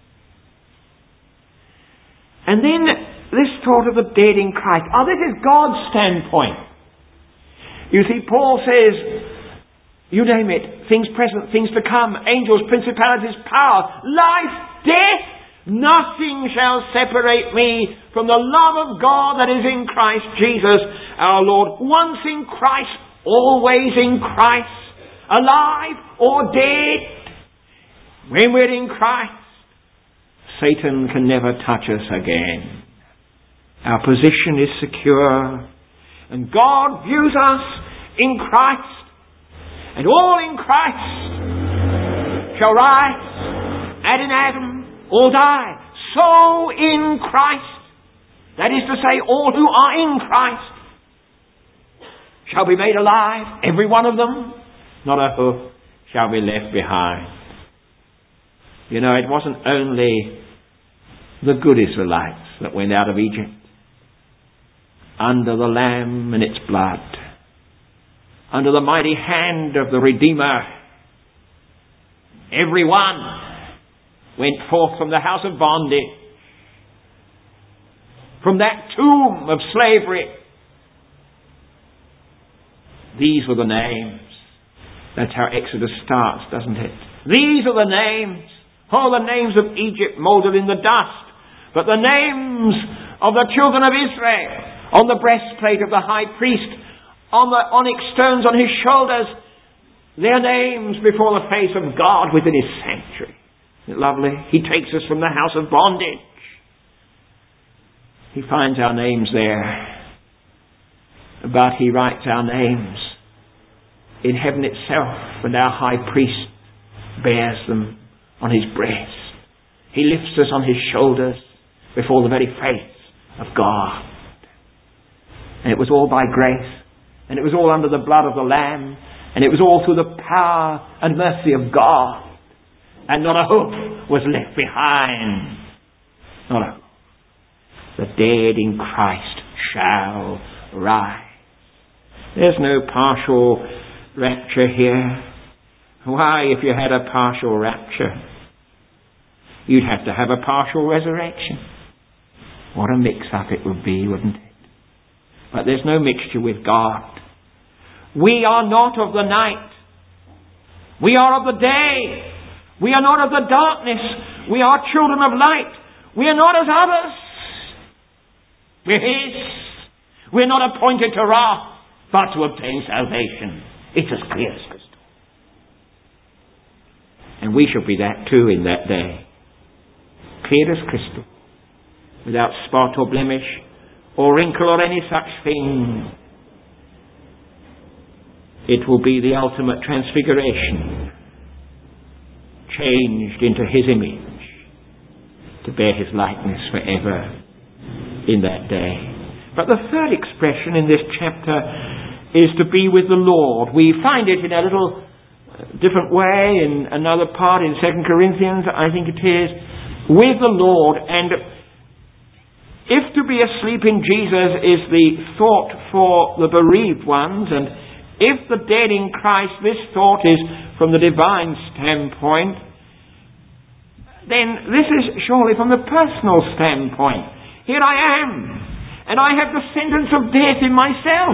And then this thought of the dead in Christ. Oh, this is God's standpoint. You see, Paul says, you name it, things present, things to come, angels, principalities, power, life, death, nothing shall separate me from the love of God that is in Christ Jesus our Lord. Once in Christ, always in Christ, alive or dead. When we're in Christ, Satan can never touch us again. Our position is secure, and God views us in Christ, and all in Christ shall rise, and in Adam all die. So in Christ, that is to say, all who are in Christ shall be made alive, every one of them, not a hoof shall be left behind. You know, it wasn't only the good Israelites that went out of Egypt under the Lamb and its blood, under the mighty hand of the Redeemer. Everyone went forth from the house of bondage, from that tomb of slavery. These were the names. That's how Exodus starts, doesn't it? These are the names. All the names of Egypt molded in the dust, but the names of the children of Israel on the breastplate of the high priest, on the onyx stones on his shoulders, their names before the face of God within his sanctuary. Isn't it lovely? He takes us from the house of bondage. He finds our names there, but he writes our names in heaven itself, and our high priest bears them on his breast. He lifts us on his shoulders before the very face of God. And it was all by grace. and it was all under the blood of the Lamb, and it was all through the power and mercy of God, and not a hope was left behind. Not a hope. The dead in Christ shall rise. There's no partial rapture here. Why, if you had a partial rapture, you'd have to have a partial resurrection. What a mix-up it would be, wouldn't it? But there's no mixture with God. We are not of the night. We are of the day. We are not of the darkness. We are children of light. We are not as others. We're His. We're not appointed to wrath, but to obtain salvation. It's as clear as crystal. And we shall be that too in that day. Clear as crystal. Without spot or blemish, or wrinkle or any such thing. It will be the ultimate transfiguration. Changed into His image. To bear His likeness forever in that day. But the third expression in this chapter is to be with the Lord. We find it in a little different way in another part in Second Corinthians, I think it is, with the Lord. And if to be asleep in Jesus is the thought for the bereaved ones, and if the dead in Christ, this thought is from the divine standpoint, then this is surely from the personal standpoint. Here I am, and I have the sentence of death in myself.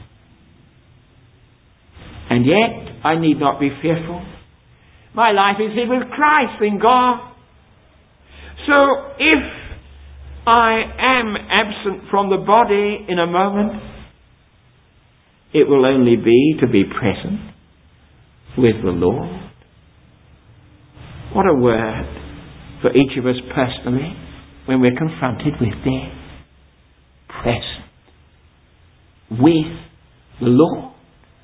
And yet, I need not be fearful. My life is hid with Christ in God. So, if I am absent from the body in a moment, it will only be to be present with the Lord. What a word for each of us personally when we're confronted with death. Present with the Lord.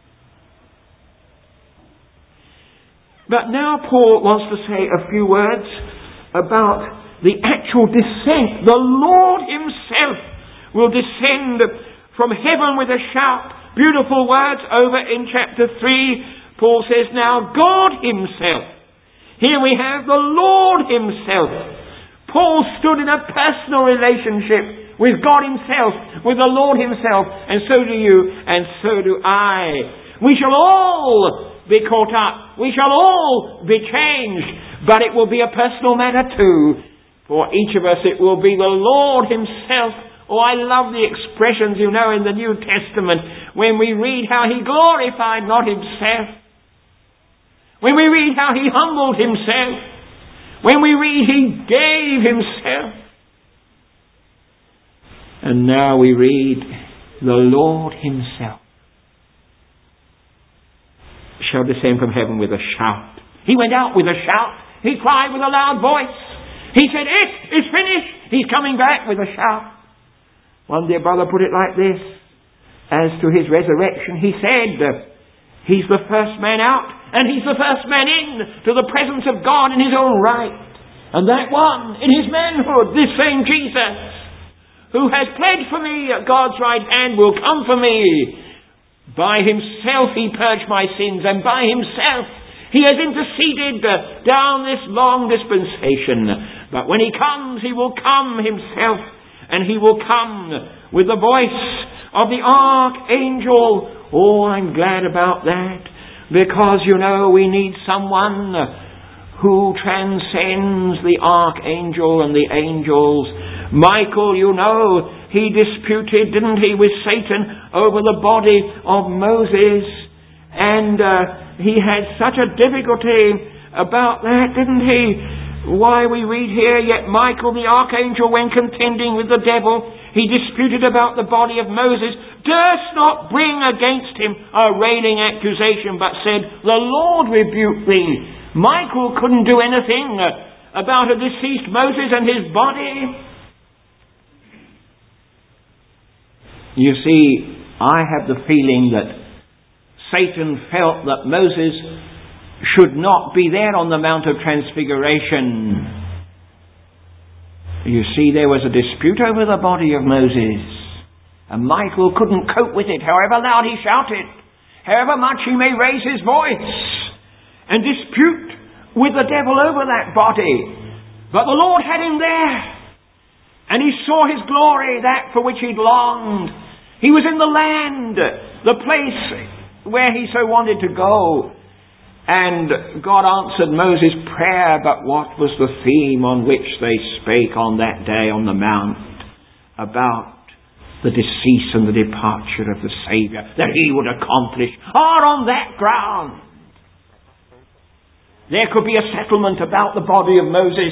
But now Paul wants to say a few words about the actual descent. The Lord Himself will descend from heaven with a shout. Beautiful words over in chapter three. Paul says, now God Himself. Here we have the Lord Himself. Paul stood in a personal relationship with God Himself, with the Lord Himself, and so do you, and so do I. We shall all be caught up. We shall all be changed, but it will be a personal matter too. For each of us it will be the Lord Himself. Oh, I love the expressions, you know, in the New Testament when we read how He glorified not Himself. When we read how He humbled Himself. When we read He gave Himself. And now we read the Lord Himself shall descend from heaven with a shout. He went out with a shout. He cried with a loud voice. He said, it is finished. He's coming back with a shout. One dear brother put it like this. As to His resurrection, he said, He's the first man out, and He's the first man in to the presence of God in His own right. And that one, in His manhood, this same Jesus, who has pled for me at God's right hand, will come for me. By Himself He purged my sins, and by Himself He has interceded down this long dispensation. But when He comes, He will come Himself, and He will come with the voice of the archangel. Oh, I'm glad about that, because, you know, we need someone who transcends the archangel and the angels. Michael, you know, he disputed, didn't he, with Satan over the body of Moses. And uh, he had such a difficulty about that, didn't he? Why, we read here, yet Michael the archangel, when contending with the devil, he disputed about the body of Moses, durst not bring against him a railing accusation, but said, the Lord rebuke thee. Michael couldn't do anything about a deceased Moses and his body. You see, I have the feeling that Satan felt that Moses should not be there on the Mount of Transfiguration. You see, there was a dispute over the body of Moses. And Michael couldn't cope with it, however loud he shouted, however much he may raise his voice and dispute with the devil over that body. But the Lord had him there, and he saw his glory, that for which he'd longed. He was in the land, the place where he so wanted to go. And God answered Moses' prayer, but what was the theme on which they spake on that day on the mount? About the decease and the departure of the Saviour that he would accomplish. Or on that ground, there could be a settlement about the body of Moses.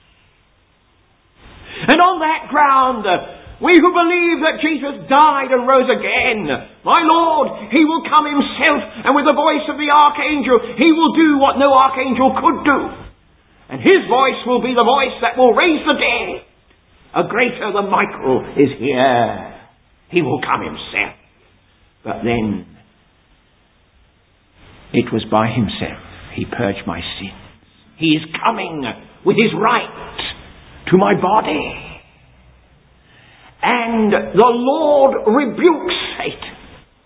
And on that ground, we who believe that Jesus died and rose again, my Lord, he will come himself, and with the voice of the archangel, he will do what no archangel could do. And his voice will be the voice that will raise the dead. A greater than Michael is here. He will come himself. But then, it was by himself he purged my sins. He is coming with his right to my body. And the Lord rebukes Satan.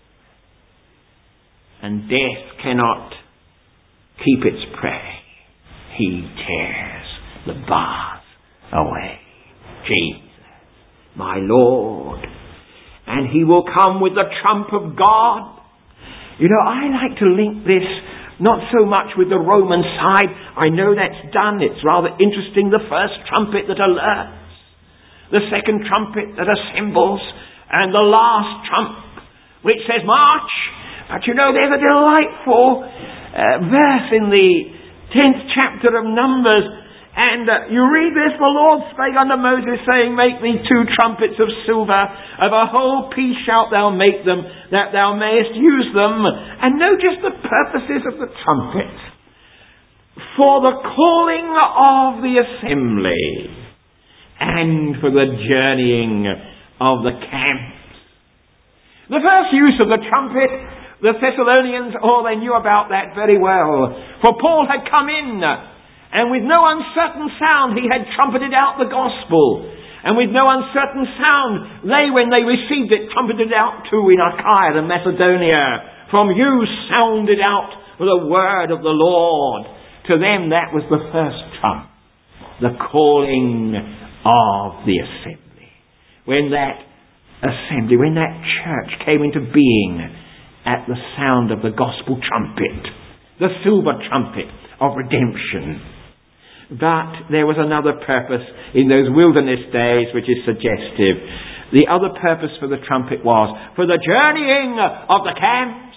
And death cannot keep its prey. He tears the bars away. Jesus, my Lord. And he will come with the trump of God. You know, I like to link this not so much with the Roman side. I know that's done. It's rather interesting. The first trumpet that alerts. The second trumpet that assembles. And the last trump which says march. But you know, there's a delightful uh, verse in the tenth chapter of Numbers. And uh, you read this, the Lord spake unto Moses, saying, make thee two trumpets of silver, of a whole piece shalt thou make them, that thou mayest use them. And notice the purposes of the trumpet. For the calling of the assembly, and for the journeying of the camps. The first use of the trumpet, the Thessalonians, oh, they knew about that very well. For Paul had come in, and with no uncertain sound he had trumpeted out the gospel. And with no uncertain sound they, when they received it, trumpeted out too in Achaia and Macedonia. From you sounded out the word of the Lord. To them that was the first trump. The calling of the assembly. When that assembly, when that church came into being at the sound of the gospel trumpet. The silver trumpet of redemption. But there was another purpose in those wilderness days which is suggestive. The other purpose for the trumpet was for the journeying of the camps.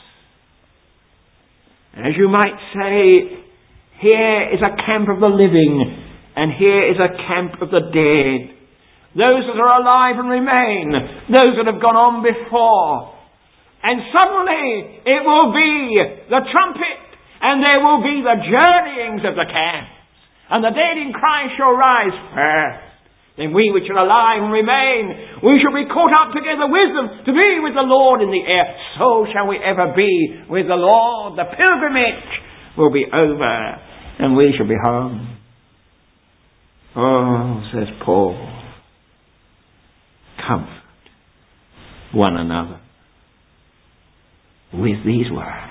As you might say, here is a camp of the living and here is a camp of the dead. Those that are alive and remain, those that have gone on before. And suddenly it will be the trumpet and there will be the journeyings of the camp. And the dead in Christ shall rise first. Then we which are alive and remain, we shall be caught up together with them to be with the Lord in the air. So shall we ever be with the Lord. The pilgrimage will be over and we shall be home. Oh, says Paul, comfort one another with these words.